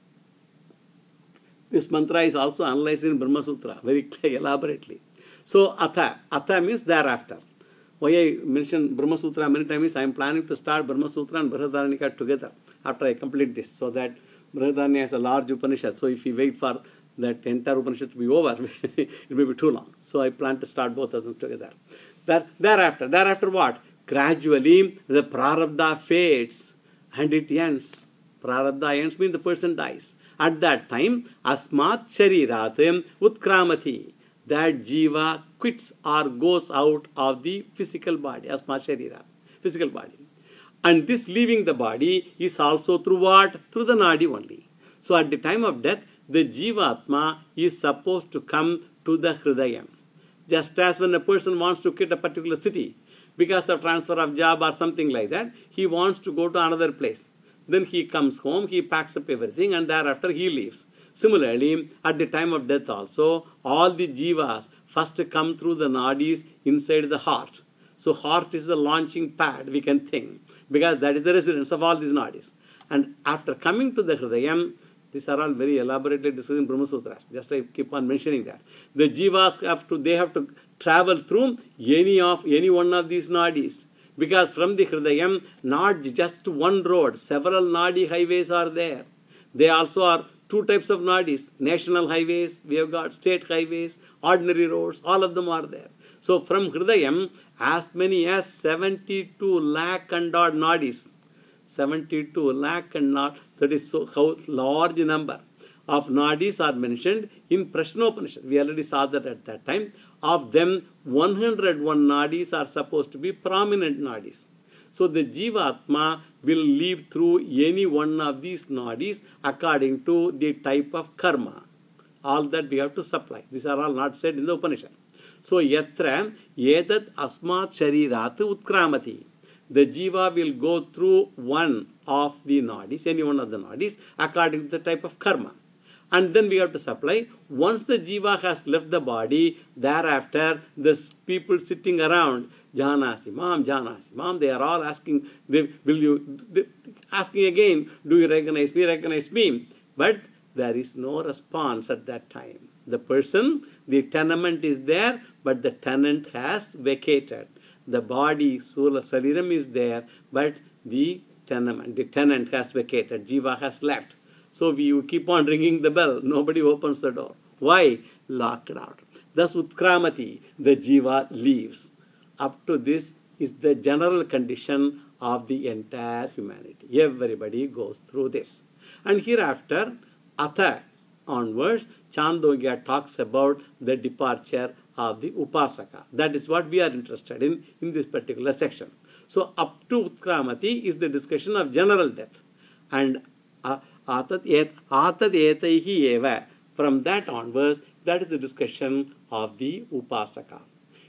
This mantra is also analyzed in Brahma Sutra very clear, elaborately. So, Atha. Atha means thereafter. Why I mentioned Brahma Sutra many times is I am planning to start Brahma Sutra and Brihadaranyaka together after I complete this, so that Brihadaranyaka is a large Upanishad. So, if we wait for that entire Upanishad to be over, it may be too long. So, I plan to start both of them together. That, thereafter, thereafter what? Gradually, the Prarabdha fades. And it ends. Prarabdha ends means the person dies. At that time, asmat shariratim utkramati. That jiva quits or goes out of the physical body. Asmat sharira. Physical body. And this leaving the body is also through what? Through the nadi only. So at the time of death, the jiva atma is supposed to come to the hridayam. Just as when a person wants to quit a particular city, because of transfer of job or something like that, he wants to go to another place. Then he comes home, he packs up everything, and thereafter he leaves. Similarly, at the time of death also, all the jivas first come through the nadis inside the heart. So heart is the launching pad, we can think, because that is the residence of all these nadis. And after coming to the hridayam, these are all very elaborately discussed in Brahma Sutras. Just I keep on mentioning that. The jivas have to, they have to travel through any of any one of these nadis, because from the hridayam, not just one road, several nadi highways are there. They also are two types of nadis: national highways, we have got state highways, ordinary roads, all of them are there. So from hridayam, as many as seventy-two lakh and odd nadis, seventy-two lakh and not, that is so how large number of nadis are mentioned in Prashnopanishad. We already saw that at that time. Of them, one hundred one nadis are supposed to be prominent nadis. So the Jiva Atma will live through any one of these nadis according to the type of karma. All that we have to supply. These are all not said in the Upanishad. So yatra edat asmat sharirat utkramati. The Jiva will go through one of the nadis, any one of the nadis, according to the type of karma. And then we have to supply. Once the jiva has left the body, thereafter the people sitting around, Janasti, Mom, Janasti, Mom, they are all asking, they, will you, they, asking again, do you recognize me, recognize me? But there is no response at that time. The person, the tenement is there, but the tenant has vacated. The body, Sula Sariram is there, but the tenement, the tenant has vacated, jiva has left. So we keep on ringing the bell. Nobody opens the door. Why? Locked out. Thus utkramati, the jiva leaves. Up to this is the general condition of the entire humanity. Everybody goes through this. And hereafter, Atha onwards, Chandogya talks about the departure of the Upasaka. That is what we are interested in in this particular section. So up to Utkramati is the discussion of general death. And uh, Atat etaihi eva. From that onwards, that is the discussion of the Upasaka.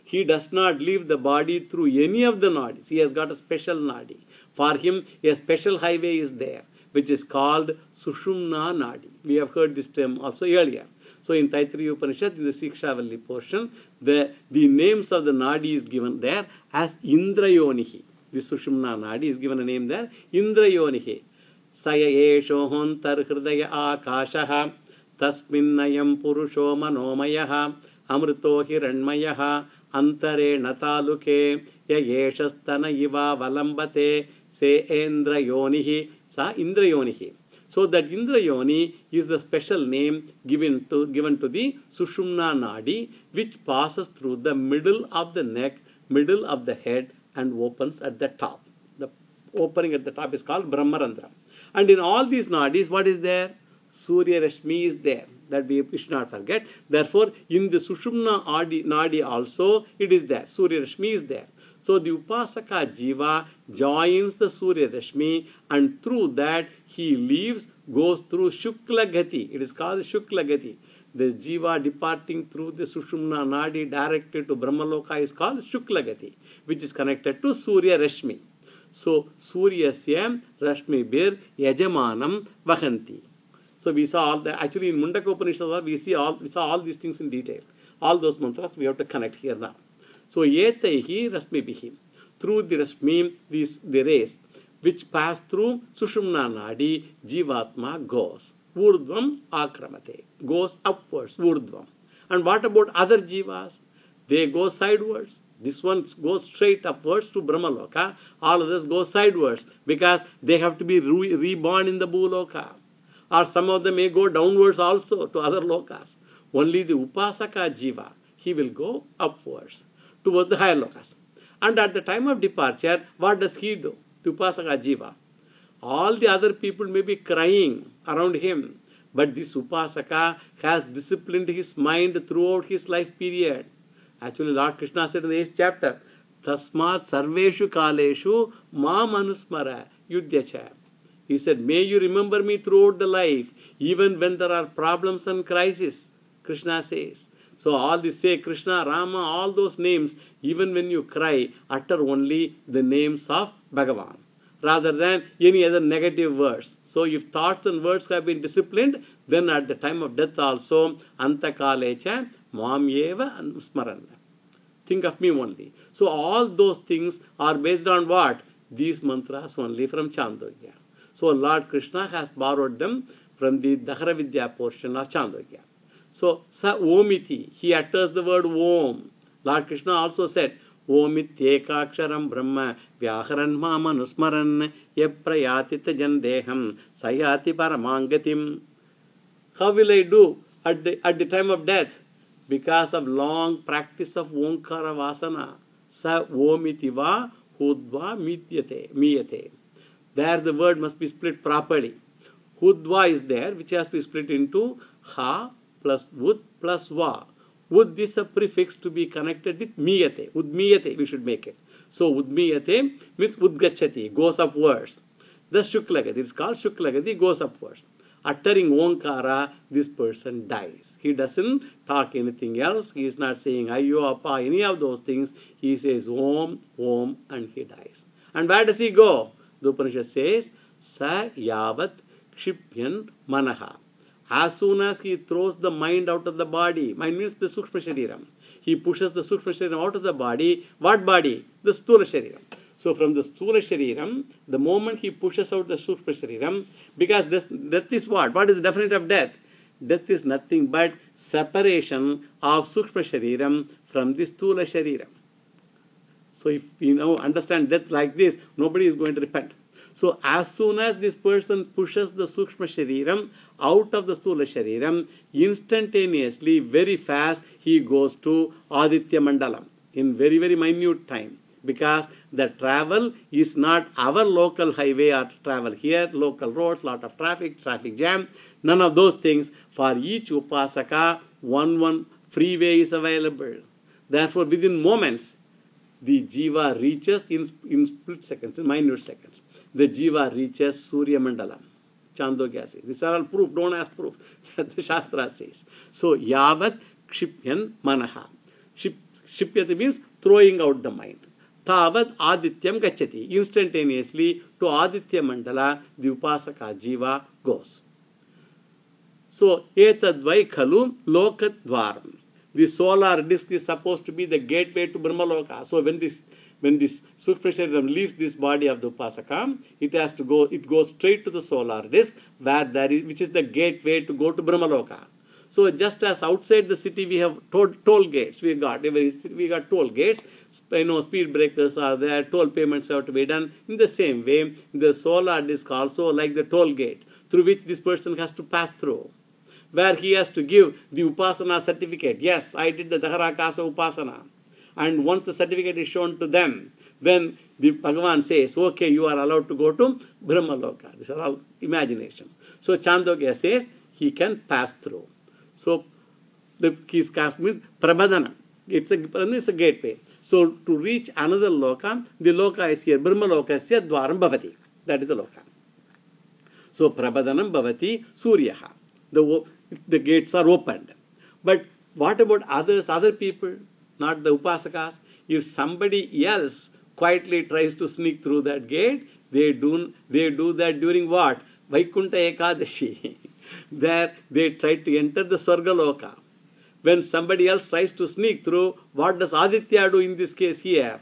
He does not leave the body through any of the nadis. He has got a special nadi. For him, a special highway is there, which is called Sushumna Nadi. We have heard this term also earlier. So in Taittiriya Upanishad, in the Sikshavalli portion, the, the names of the Nadi is given there as Indrayonihi. The Sushumna Nadi is given a name there, Indrayonihi. Saya Eshohon Tar Hridaya Akashaha Tasminnayam Purusho Manomayaha Amrito Hiranmayaha Antare Nataluke Yayeshastana Iva Valambate Se Indrayonihi Sa Indrayonihi. So that Indrayoni is the special name given to, given to the Sushumna Nadi, which passes through the middle of the neck, middle of the head, and opens at the top. The opening at the top is called Brahmarandra. And in all these nadis, what is there? Surya Rashmi is there. That we should not forget. Therefore, in the Sushumna Nadi also, it is there. Surya Rashmi is there. So the Upasaka Jiva joins the Surya Rashmi, and through that he leaves, goes through Shukla Gati. It is called Shukla Gati. The Jiva departing through the Sushumna Nadi directed to Brahmaloka is called Shukla Gati, which is connected to Surya Rashmi. So Suryasya Rashmi Bir Yajamanam Vahanti. So we saw all that. Actually in Mundaka Upanishad we see all we saw all these things in detail. All those mantras we have to connect here now. So Etaihi Rasmibihi. Through the Rasmi, these the rays which pass through Sushumna Nadi, Jivatma goes. Urdvam Akramate. Goes upwards, Urdvam. And what about other Jivas? They go sidewards. This one goes straight upwards to Brahmaloka. All others go sidewards because they have to be re reborn in the Bhuloka. Or some of them may go downwards also to other lokas. Only the Upasaka Jiva, he will go upwards towards the higher lokas. And at the time of departure, what does he do? The Upasaka Jiva. All the other people may be crying around him, but this Upasaka has disciplined his mind throughout his life period. Actually, Lord Krishna said in the eighth chapter, Tasmat Sarveshu Kaleshu Ma Manusmara Yudhyacha. He said, may you remember me throughout the life, even when there are problems and crises, Krishna says. So all this say Krishna, Rama, all those names, even when you cry, utter only the names of Bhagavan, rather than any other negative words. So if thoughts and words have been disciplined, then at the time of death also, Antakalecha Mamyeva Smaran. Think of me only. So all those things are based on what? These mantras only from Chandogya. So Lord Krishna has borrowed them from the Dahara Vidya portion of Chandogya. So Sa Omiti, he utters the word Om. Lord Krishna also said, Omityekaksharam Brahma Vyaharan Mamanusmaran Yaprayatita Jandeham Sayati Paramangatim. How will I do at the, at the time of death? Because of long practice of Omkara Vasana. Sa Omitiva Hudva Mityate Miyate. There the word must be split properly. Hudva is there, which has to be split into Ha plus Ud plus Va. Ud is a prefix to be connected with Miyate. Udmiyate we should make it. So Udmiyate means Udgachati, goes upwards. The Shuklagati, it is called Shuklagati, goes upwards. Uttering Omkara, this person dies. He doesn't talk anything else. He is not saying Ayyo, Appa, any of those things. He says Om, Om, and he dies. And where does he go? The Upanishad says, Sa Yavat Kshipyan Manaha. As soon as he throws the mind out of the body, mind means the Sukshma Shariram, he pushes the Sukshma Shariram out of the body. What body? The Sthula Shariram. So from the Sthula Shariram, the moment he pushes out the Sukshma Shariram, because death, death is what? What is the definition of death? Death is nothing but separation of Sukshma Shariram from the Sthula Shariram. So if you know understand death like this, nobody is going to repent. So as soon as this person pushes the Sukshma Shariram out of the Sthula Shariram, instantaneously, very fast, he goes to Aditya Mandalam in very, very minute time. Because the travel is not our local highway or travel here, local roads, lot of traffic, traffic jam, none of those things. For each Upasaka, one, one freeway is available. Therefore, within moments, the Jiva reaches in, in split seconds, in minute seconds. The Jiva reaches Surya Mandalam. Chandogya says. These are all proof. Don't ask proof. The Shastra says. So, Yavat Kshipyan Manaha. Kship, Shipyati means throwing out the mind. Tavad Adityam Gachati. Instantaneously to Aditya Mandala, the Upasaka Jiva goes. So, Etadvai Khalu Lokadvaram. The solar disk is supposed to be the gateway to Brahmaloka. So, when this when this Sukshma Shariram leaves this body of the Upasaka, it has to go, it goes straight to the solar disk, where there is, which is the gateway to go to Brahmaloka. So, just as outside the city we have toll, toll gates, we got every we got toll gates, you know, speed breakers are there, toll payments have to be done. In the same way, the solar disk also like the toll gate through which this person has to pass through, where he has to give the Upasana certificate. Yes, I did the Daharakasa Upasana. And once the certificate is shown to them, then the Bhagavan says, okay, you are allowed to go to Brahmaloka. These are all imagination. So Chandogya says he can pass through. So the his caste means Prabhadana. It's a, it's a gateway. So to reach another loka, the loka is here. Brahmalokasya dwaram bhavati. That is the loka. So Prabhadanam bhavati suryaha. The, the gates are opened. But what about others, other people? Not the Upasakas. If somebody else quietly tries to sneak through that gate, they do, they do that during what? Vaikunta Ekadashi. There they try to enter the Swargaloka. When somebody else tries to sneak through, what does Aditya do in this case here?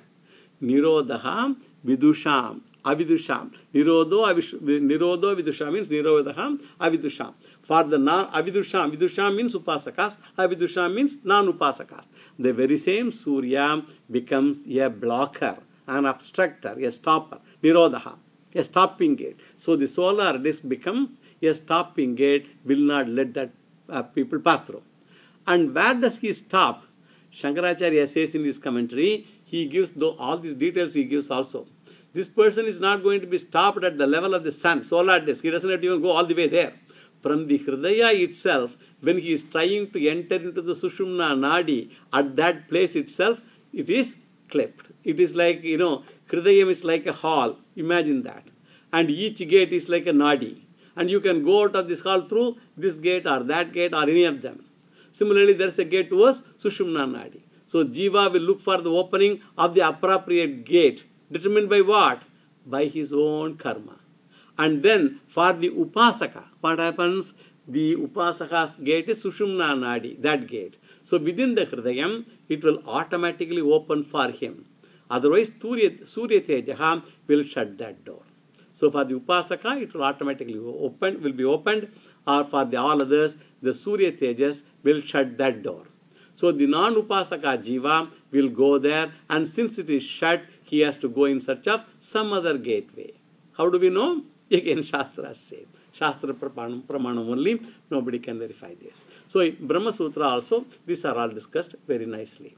Nirodha Vidusham. Avidusham. Nirodo, avish, Nirodo Vidusham means Nirodha Avidusham. For the non Avidusham, Vidusham means Upasakas, Avidusham means non-Upasakas. The very same Surya becomes a blocker, an obstructor, a stopper, Nirodha, a stopping gate. So the solar disk becomes a stopping gate, will not let that uh, people pass through. And where does he stop? Shankaracharya says in his commentary, he gives though all these details he gives also. This person is not going to be stopped at the level of the sun, solar disk. He doesn't have to even go all the way there. From the Hridaya itself, when he is trying to enter into the Sushumna Nadi, at that place itself, it is clipped. It is like, you know, Hridayam is like a hall. Imagine that. And each gate is like a Nadi. And you can go out of this hall through this gate or that gate or any of them. Similarly, there is a gate towards Sushumna Nadi. So, Jiva will look for the opening of the appropriate gate. Determined by what? By his own karma. And then for the Upasaka, what happens? The Upasaka's gate is Sushumna Nadi, that gate. So within the Hridayam, it will automatically open for him. Otherwise, Surya, Surya Tejaha will shut that door. So for the Upasaka, it will automatically open, will be opened, or for the all others, the Surya Tejas will shut that door. So the non-Upasaka Jiva will go there, and since it is shut, he has to go in search of some other gateway. How do we know? Again, Shastras say. Shastra Pramanam only, nobody can verify this. So in Brahma Sutra also, these are all discussed very nicely.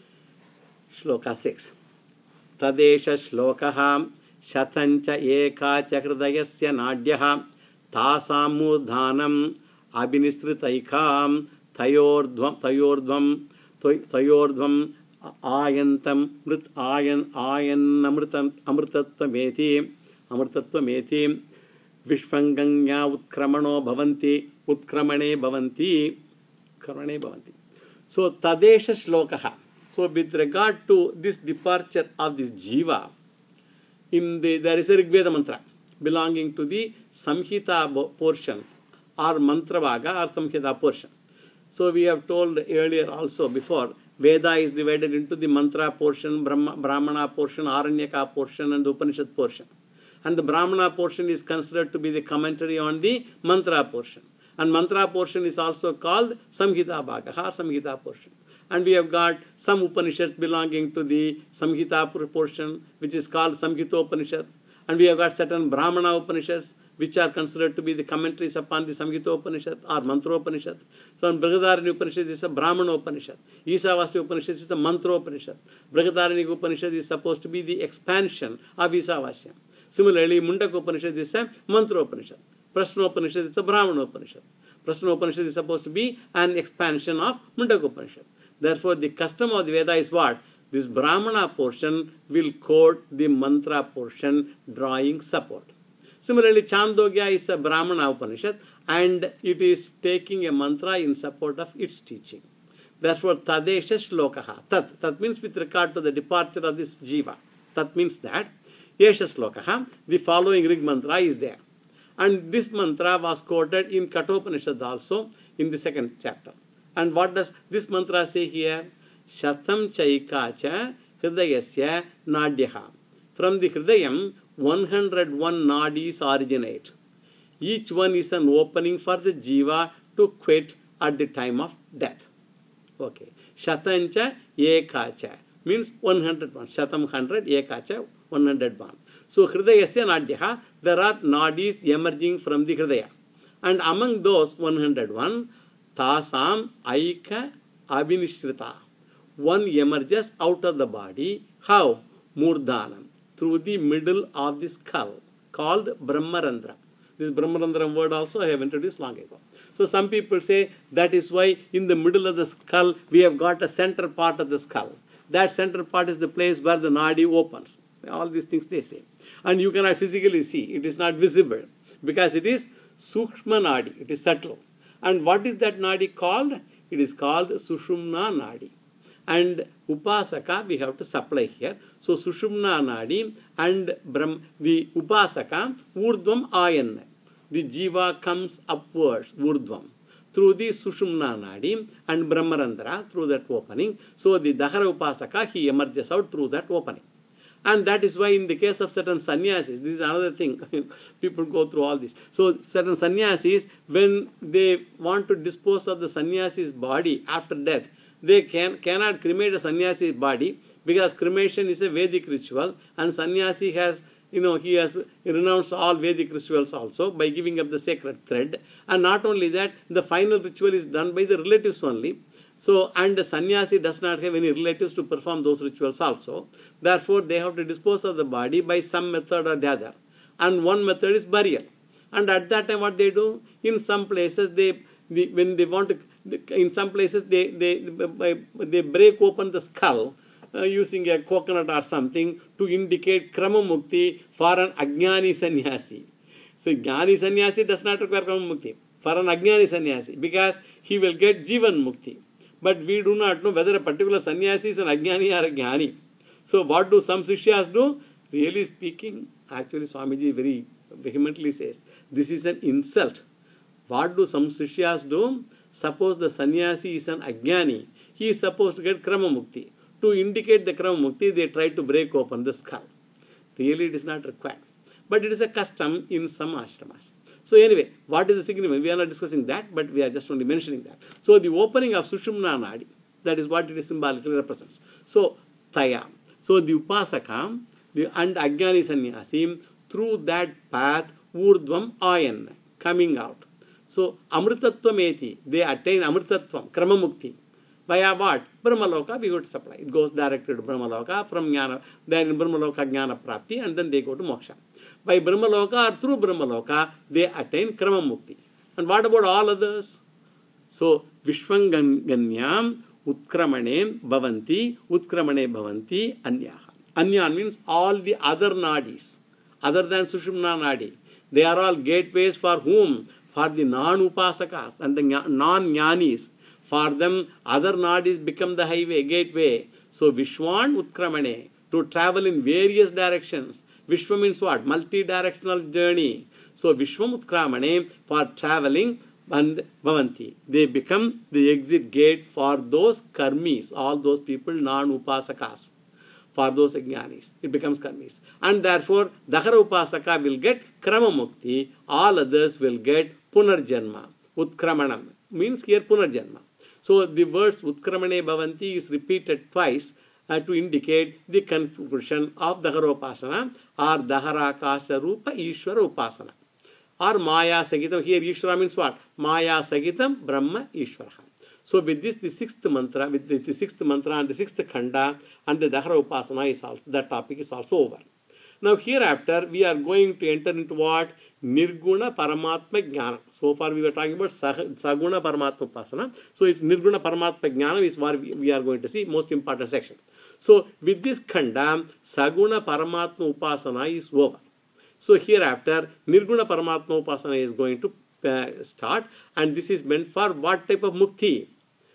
Shloka six. Tadesha shlokaha shatancha eka chakridayasya nadyaha tasamudhanam abhinisritaikam tayordvam tayordvam tayordvam ayantam mrit ayan ayan amritam amritatvam amritatvam Vishvanganya Utkramano Bhavanti Utkramane Bhavanti Kramane Bhavanti. So Tadesha Shlokaha. So with regard to this departure of this Jiva, in the there is a Rigveda mantra belonging to the Samhita portion or Mantra Vaga or Samhita portion. So we have told earlier also before, Veda is divided into the Mantra portion, Brahma, Brahmana portion, Aranyaka portion and the Upanishad portion. And the Brahmana portion is considered to be the commentary on the Mantra portion. And Mantra portion is also called Samhita Bhaga, or Samhita portion. And we have got some Upanishads belonging to the Samhita portion, which is called Samhita Upanishad. And we have got certain Brahmana Upanishads, which are considered to be the commentaries upon the Samhita Upanishad or Mantra Upanishad. So in Brihadaranyaka Upanishad is a Brahmana Upanishad. Isavasya Upanishad is a Mantra Upanishad. Brihadaranyaka Upanishad is supposed to be the expansion of Isavasya. Similarly, Mundaka Upanishad is a Mantra Upanishad. Prashna Upanishad is a Brahmana Upanishad. Prashna Upanishad is supposed to be an expansion of Mundaka Upanishad. Therefore, the custom of the Veda is what? This Brahmana portion will quote the Mantra portion, drawing support. Similarly, Chandogya is a Brahmana Upanishad and it is taking a mantra in support of its teaching. Therefore, Tadesha Shlokaha. Tat. Tat means with regard to the departure of this Jiva. Tat means that Yesha Shlokaha, the following Rig mantra is there. And this mantra was quoted in Kathopanishad also in the second chapter. And what does this mantra say here? Shatam Chaikacha Hridayasya Nadyaha. From the Hridayam, one hundred one nadis originate. Each one is an opening for the Jiva to quit at the time of death. Okay. Shatancha Ekacha means one hundred one. Shatam one hundred, Ekacha one hundred one. So Hridayasya Nadyaha, there are nadis emerging from the Hridaya. And among those one hundred one, Tasam Aika Abhinishrita. One emerges out of the body. How? Murdhanam. Through the middle of the skull, called Brahmarandra. This Brahmarandra word also I have introduced long ago. So some people say that is why in the middle of the skull we have got a center part of the skull. That center part is the place where the nadi opens. All these things they say. And you cannot physically see. It is not visible because it is Sukshma Nadi. It is subtle. And what is that nadi called? It is called Sushumna Nadi. And Upasaka we have to supply here. So Sushumna Nadi and Brahm, the Upasaka, Urdhvam Ayan. The Jiva comes upwards, Urdhvam, through the Sushumna Nadi and Brahmarandra through that opening. So the Dahara Upasaka, he emerges out through that opening. And that is why in the case of certain sannyasis, this is another thing, people go through all this. So certain sannyasis, when they want to dispose of the sannyasi's body after death, they can, cannot cremate a sannyasi's body because cremation is a Vedic ritual and sannyasi has, you know, he has renounced all Vedic rituals also by giving up the sacred thread. And not only that, the final ritual is done by the relatives only. So, and the sannyasi does not have any relatives to perform those rituals also. Therefore, they have to dispose of the body by some method or the other. And one method is burial. And at that time, what they do? In some places, they, they when they want to, in some places, they, they, they break open the skull uh, using a coconut or something to indicate Krama Mukti for an Ajnani sannyasi. So, Jnani sannyasi does not require Krama Mukti. For an Ajnani sannyasi, because he will get Jivan Mukti. But we do not know whether a particular sannyasi is an Ajnani or a Jnani. So what do some Sishyas do? Really speaking, actually Swamiji very vehemently says, this is an insult. What do some Sishyas do? Suppose the sannyasi is an Ajnani. He is supposed to get Krama Mukti. To indicate the Krama Mukti, they try to break open the skull. Really it is not required. But it is a custom in some ashramas. So anyway, what is the significance? We are not discussing that, but we are just only mentioning that. So the opening of Sushumna Nadi, that is what it is symbolically represents. So Taya. So the Upasaka the, and Ajnani Sannyasi, through that path, Urdhvam Ayan, coming out. So Amritattvam Eti, they attain Amritattvam, Krama Mukti. Via what? Brahmaloka, we go to supply. It goes directly to Brahmaloka, from Jnana, then in Brahmaloka Jnana Prapti, and then they go to Moksha. By Brahmaloka or through Brahmaloka, they attain Krama Mukti. And what about all others? So, Vishwanganyam, Utkramane, Bhavanti, Utkramane, Bhavanti, Anyaha. Anyan means all the other nadis, other than Sushumna Nadi. They are all gateways for whom? For the non-upasakas and the non-jnanis. For them, other nadis become the highway, gateway. So, Vishwan Utkramane, to travel in various directions. Vishwa means what? Multi-directional journey. So, Vishwam Utkramane, for traveling, and Bhavanti. They become the exit gate for those karmis, all those people, non-upasakas. For those ajnanis, it becomes karmis. And therefore, Dahara Upasaka will get Krama Mukti, all others will get Punarjanma. Utkramanam means here Punarjanma. So, the words Utkramane Bhavanti is repeated twice uh, to indicate the conclusion of Dahara Upasana or Dahara Akasha Rupa Ishvara Upasana. Or Maya Sagitam, here Ishvara means what? Maya Sagitam Brahma Ishvara. So with this, the sixth mantra, with the, the sixth mantra and the sixth khanda and the Dahara Upasana is also, that topic is also over. Now hereafter, we are going to enter into what? Nirguna Paramatma Jnana. So far we were talking about Saguna Paramatma Upasana. So it's Nirguna Paramatma Jnana is what we are going to see, most important section. So with this khanda, Saguna Paramatma Upasana is over. So hereafter, Nirguna Paramatma Upasana is going to uh, start, and this is meant for what type of mukti?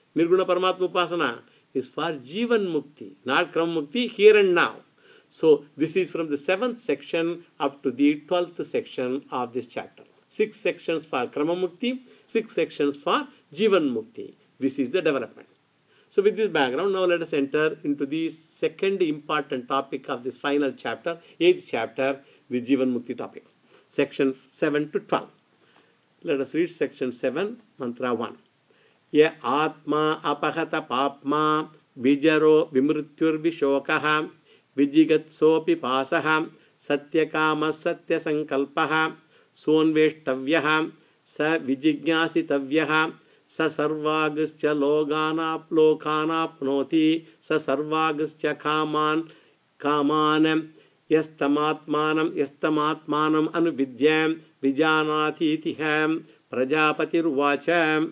Nirguna Paramatma Upasana is for Jivan Mukti, not Kram Mukti, here and now. So this is from the seventh section up to the twelfth section of this chapter. Six sections for Krama Mukti, six sections for Jivan Mukti. This is the development. So with this background, now let us enter into the second important topic of this final chapter, eighth chapter, the Jivan Mukti topic. Section seven to twelve. Let us read section seven, mantra one. Ye atma apahata papma vijaro vimrutyur vishokaha vijigatsopi pasaha satyakama satyasankalpaha sonveshtavyaha sa vijigyasitavyaha sa sarvagascha loganap lokanapnoti sa sarvagascha kaman kamanam yastamatmanam yastamatmanam anuvidyam vijanati tiham prajapatirvacham.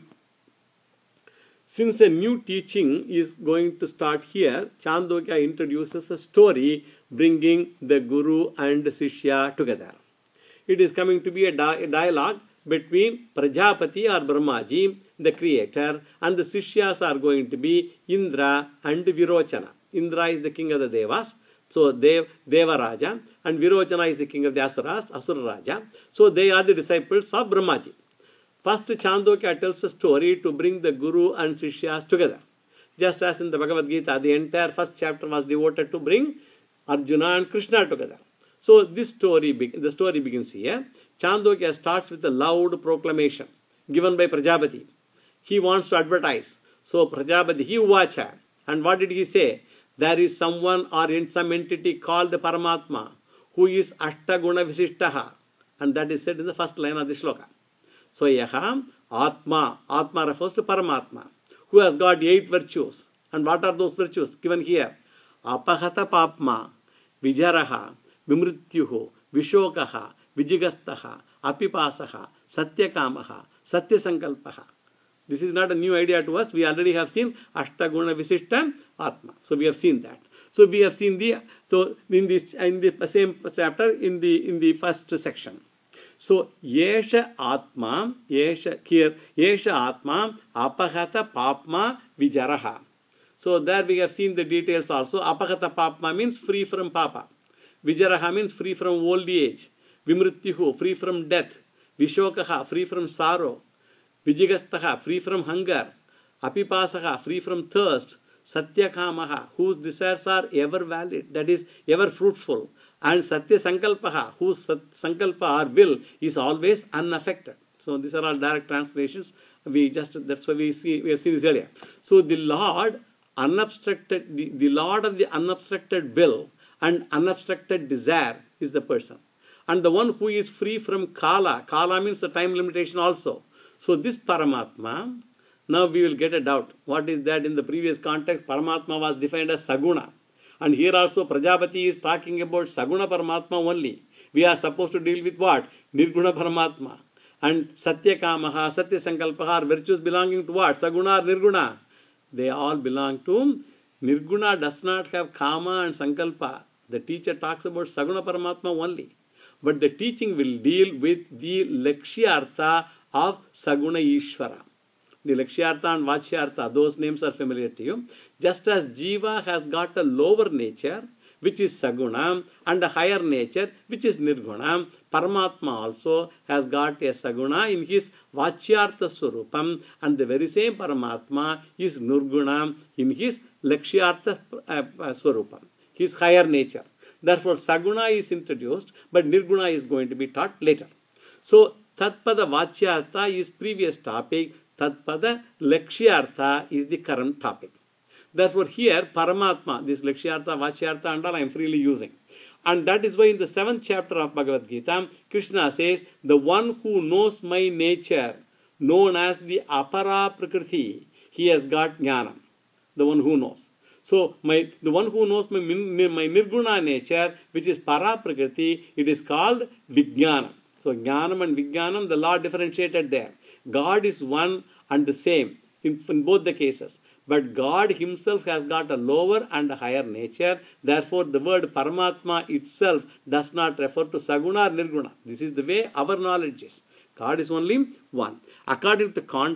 Since a new teaching is going to start here, Chandogya introduces a story bringing the Guru and Sishya together. It is coming to be a, di a dialogue between Prajapati or Brahmaji, the creator, and the Sishyas are going to be Indra and Virochana. Indra is the king of the Devas, so Dev, Devaraja, and Virochana is the king of the Asuras, Asura Raja. So they are the disciples of Brahmaji. First, Chandogya tells a story to bring the Guru and Sishyas together. Just as in the Bhagavad Gita, the entire first chapter was devoted to bring Arjuna and Krishna together. So this story, the story begins here. Chandogya starts with a loud proclamation given by Prajapati. He wants to advertise. So Prajapati, he uvacha. And what did he say? There is someone or in some entity called Paramatma who is Ashtaguna Visishtaha. And that is said in the first line of the shloka. So Yaha, Atma, Atma refers to Paramatma, who has got eight virtues. And what are those virtues given here? Apahata Papma, Vijaraha, Vimrutyuhu, Vishokaha, Vijigastaha, Apipasaha, Satyakamaha, Satyasankalpaha. This is not a new idea to us. We already have seen Ashtaguna Visishta Atma. So we have seen that. So we have seen the, so in this, in the same chapter, in the, in the first section. So, Yesha Atma, Yesha, here, Yesha Atma, Apahata Papma Vijaraha. So, there we have seen the details also. Apahata Papma means free from Papa. Vijaraha means free from old age. Vimrutyuhu, free from death. Vishokaha, free from sorrow. Vijigastaha, free from hunger. Apipasaha, free from thirst. Satyakamaha, whose desires are ever valid, that is, ever fruitful. And Satya Sankalpaha, whose Sankalpa or will is always unaffected. So these are all direct translations. We just, that's why we see, we have seen this earlier. So the Lord, unobstructed, the, the Lord of the unobstructed will and unobstructed desire is the person. And the one who is free from Kala, Kala means the time limitation also. So this Paramatma, now we will get a doubt. What is that? In the previous context, Paramatma was defined as Saguna. And here also Prajapati is talking about Saguna Paramatma only. We are supposed to deal with what? Nirguna Paramatma. And Satyakamaha, Satya Sankalpaha are virtues belonging to what? Saguna or Nirguna? They all belong to Nirguna does not have Kama and Sankalpa. The teacher talks about Saguna Paramatma only. But the teaching will deal with the Lakshyartha of Saguna Ishvara. The Lakshyartha and Vachyartha, those names are familiar to you. Just as Jiva has got a lower nature, which is Saguna, and a higher nature, which is Nirguna, Paramatma also has got a Saguna in his Vachyartha Swarupam, and the very same Paramatma is Nirguna in his Lakshyartha Swarupam, his higher nature. Therefore, Saguna is introduced, but Nirguna is going to be taught later. So, Tatpada Vachyartha is previous topic, Tatpada Lakshyartha is the current topic. Therefore, here Paramatma, this Lakshyartha, Vachyartha and all I am freely using. And that is why in the seventh chapter of Bhagavad Gita, Krishna says, the one who knows my nature, known as the Apara Prakriti, he has got Jnana, the one who knows. So, my, the one who knows my, my Nirguna nature, which is Para Prakriti, it is called Vijnana. So, Jnanam and Vijnanam, the Lord differentiated there. God is one and the same in, in both the cases. But God himself has got a lower and a higher nature. Therefore, the word Paramatma itself does not refer to Saguna or Nirguna. This is the way our knowledge is. God is only one. According to context,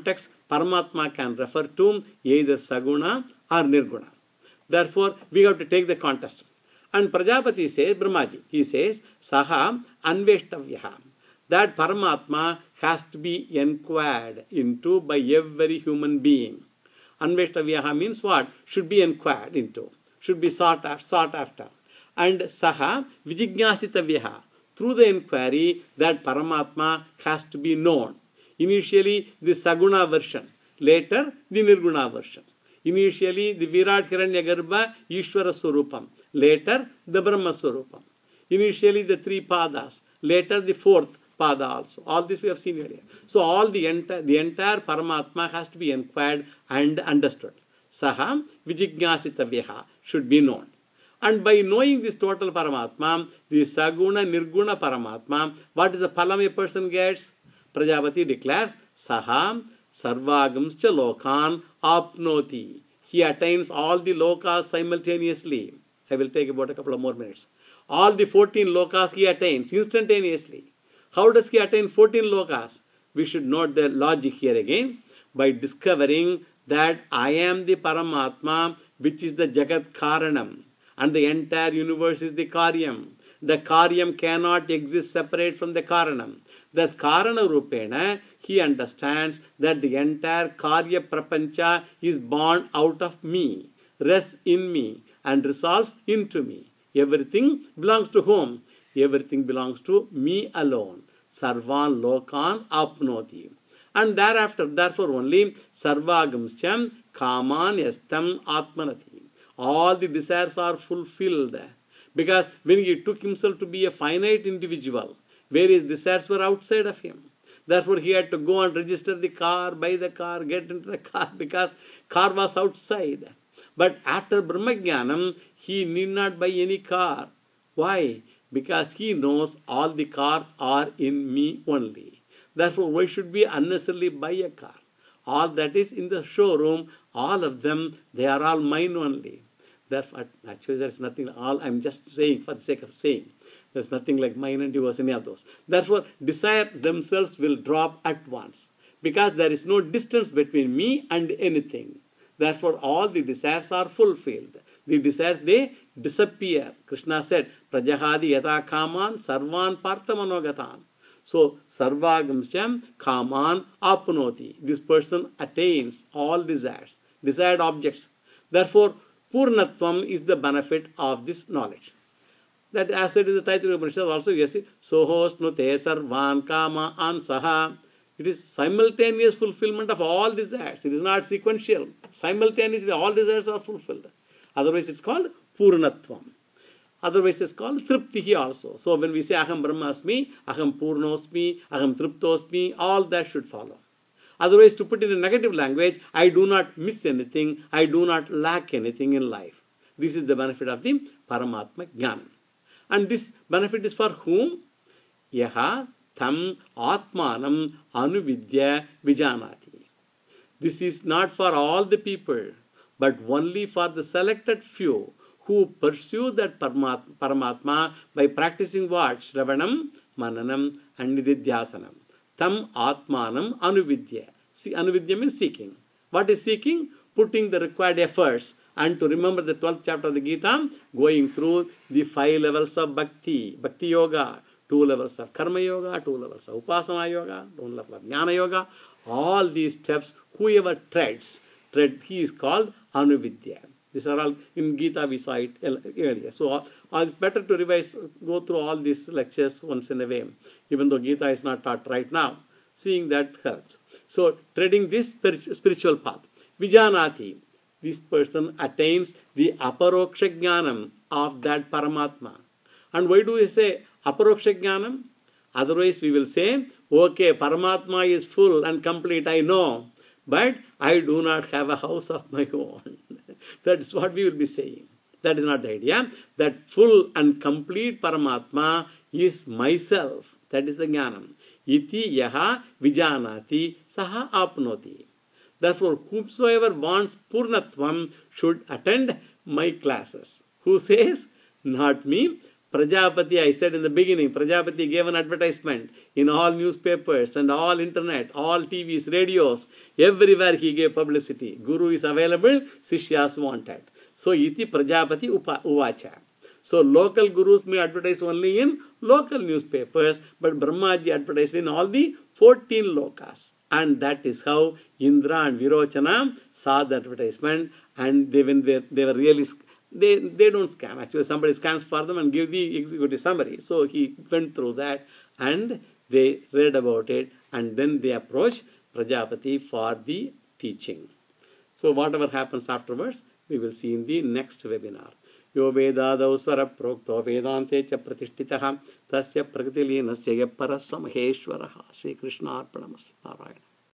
Paramatma can refer to either Saguna or Nirguna. Therefore, we have to take the contest. And Prajapati says, Brahmaji, he says, Saha Anveshtavyaha. That Paramatma has to be inquired into by every human being. Anveshtavyaha means what? Should be inquired into, should be sought after. Sought after. And Saha Vijignyasitavyaha. Through the inquiry, that Paramatma has to be known. Initially, the Saguna version. Later, the Nirguna version. Initially, the Virat Hiranyagarbha Ishvara Swarupam. Later, the Brahma Swarupam. Initially, the three padas. Later, the fourth pada also. All this we have seen earlier. So, all the entire, the entire Paramatma has to be inquired and understood. Saha Vijignyasitavyaha should be known. And by knowing this total Paramatma, the Saguna Nirguna Paramatma, what is the phalam a person gets? Prajapati declares, Saha Sarvagamscha Lokan Apnoti. He attains all the lokas simultaneously. I will take about a couple of more minutes. All the fourteen lokas he attains instantaneously. How does he attain fourteen lokas? We should note the logic here again. By discovering that I am the Paramatma, which is the Jagat Karanam, and the entire universe is the Karyam. The Karyam cannot exist separate from the Karanam. Thus, Karana Rupena, he understands that the entire Karya Prapancha is born out of me, rests in me, and resolves into me. Everything belongs to whom? Everything belongs to me alone. Sarvan Lokan Apnoti. And thereafter, therefore only, Sarvagamscham Kaman Yastam Atmanati. All the desires are fulfilled. Because when he took himself to be a finite individual, various desires were outside of him. Therefore, he had to go and register the car, buy the car, get into the car, because car was outside. But after Brahmajnanam, he need not buy any car. Why? Because he knows all the cars are in me only. Therefore, why should we unnecessarily buy a car? All that is in the showroom, all of them, they are all mine only. Therefore, actually, there is nothing, all I am just saying for the sake of saying. There is nothing like mine and yours, any of those. Therefore, desire themselves will drop at once. Because there is no distance between me and anything. Therefore, all the desires are fulfilled. The desires, they disappear. Krishna said, Prajahadi yata kaman sarvan parthamanogatan. So, sarvagamsyam kaman apnoti. This person attains all desires, desired objects. Therefore, Purnatvam is the benefit of this knowledge. That as said in the Taittiriya Upanishad also, you see, Sohosnute sarvan kama ansaha. It is simultaneous fulfillment of all desires. It is not sequential. Simultaneously, all desires are fulfilled. Otherwise, it's called Purnatvam. Otherwise, it's called Triptihi also. So, when we say Aham Brahmasmi, Aham Purnosmi, Aham Triptosmi, all that should follow. Otherwise, to put in a negative language, I do not miss anything, I do not lack anything in life. This is the benefit of the Paramatma Jnana. And this benefit is for whom? Yaha tam atmanam anuvidya vijanati. This is not for all the people, but only for the selected few who pursue that Paramatma by practicing what? Shravanam, Mananam, and Nididhyasanam. Tam Atmanam Anuvidya. See, Anuvidya means seeking. What is seeking? Putting the required efforts. And to remember the twelfth chapter of the Gita, going through the five levels of Bhakti, Bhakti Yoga, two levels of Karma Yoga, two levels of Upasana Yoga, one level of Jnana Yoga. All these steps, whoever treads, tread, he is called Anuvidya. These are all, in Gita we saw it earlier. So uh, it's better to revise, go through all these lectures once in a way, even though Gita is not taught right now. Seeing that helps. So treading this spiritual path. Vijanati, this person attains the aparoksha jnanam of that Paramatma. And why do we say aparoksha jnanam? Otherwise we will say, okay, Paramatma is full and complete, I know, but I do not have a house of my own. That is what we will be saying. That is not the idea. That full and complete Paramatma is myself. That is the jnanam. Iti yaha vijanati saha apnoti. Therefore, whosoever wants Purnatvam should attend my classes. Who says? Not me. Prajapati, I said in the beginning, Prajapati gave an advertisement in all newspapers and all internet, all T Vs, radios, everywhere he gave publicity. Guru is available, Sishyas wanted. So, iti Prajapati upa, uvacha. So, local gurus may advertise only in local newspapers, but Brahmaji advertised in all the fourteen lokas. And that is how Indra and Virochana saw the advertisement, and they, when they, they were really, they, they don't scan. Actually, somebody scans for them and give the executive summary. So he went through that and they read about it, and then they approached Prajapati for the teaching. So whatever happens afterwards, we will see in the next webinar. Yo vedadav swara prokto vedante cha pratishtitaha tasya praktilinasya yapara samaheshwaraha. Sri Krishna arpanamastu. Narayana.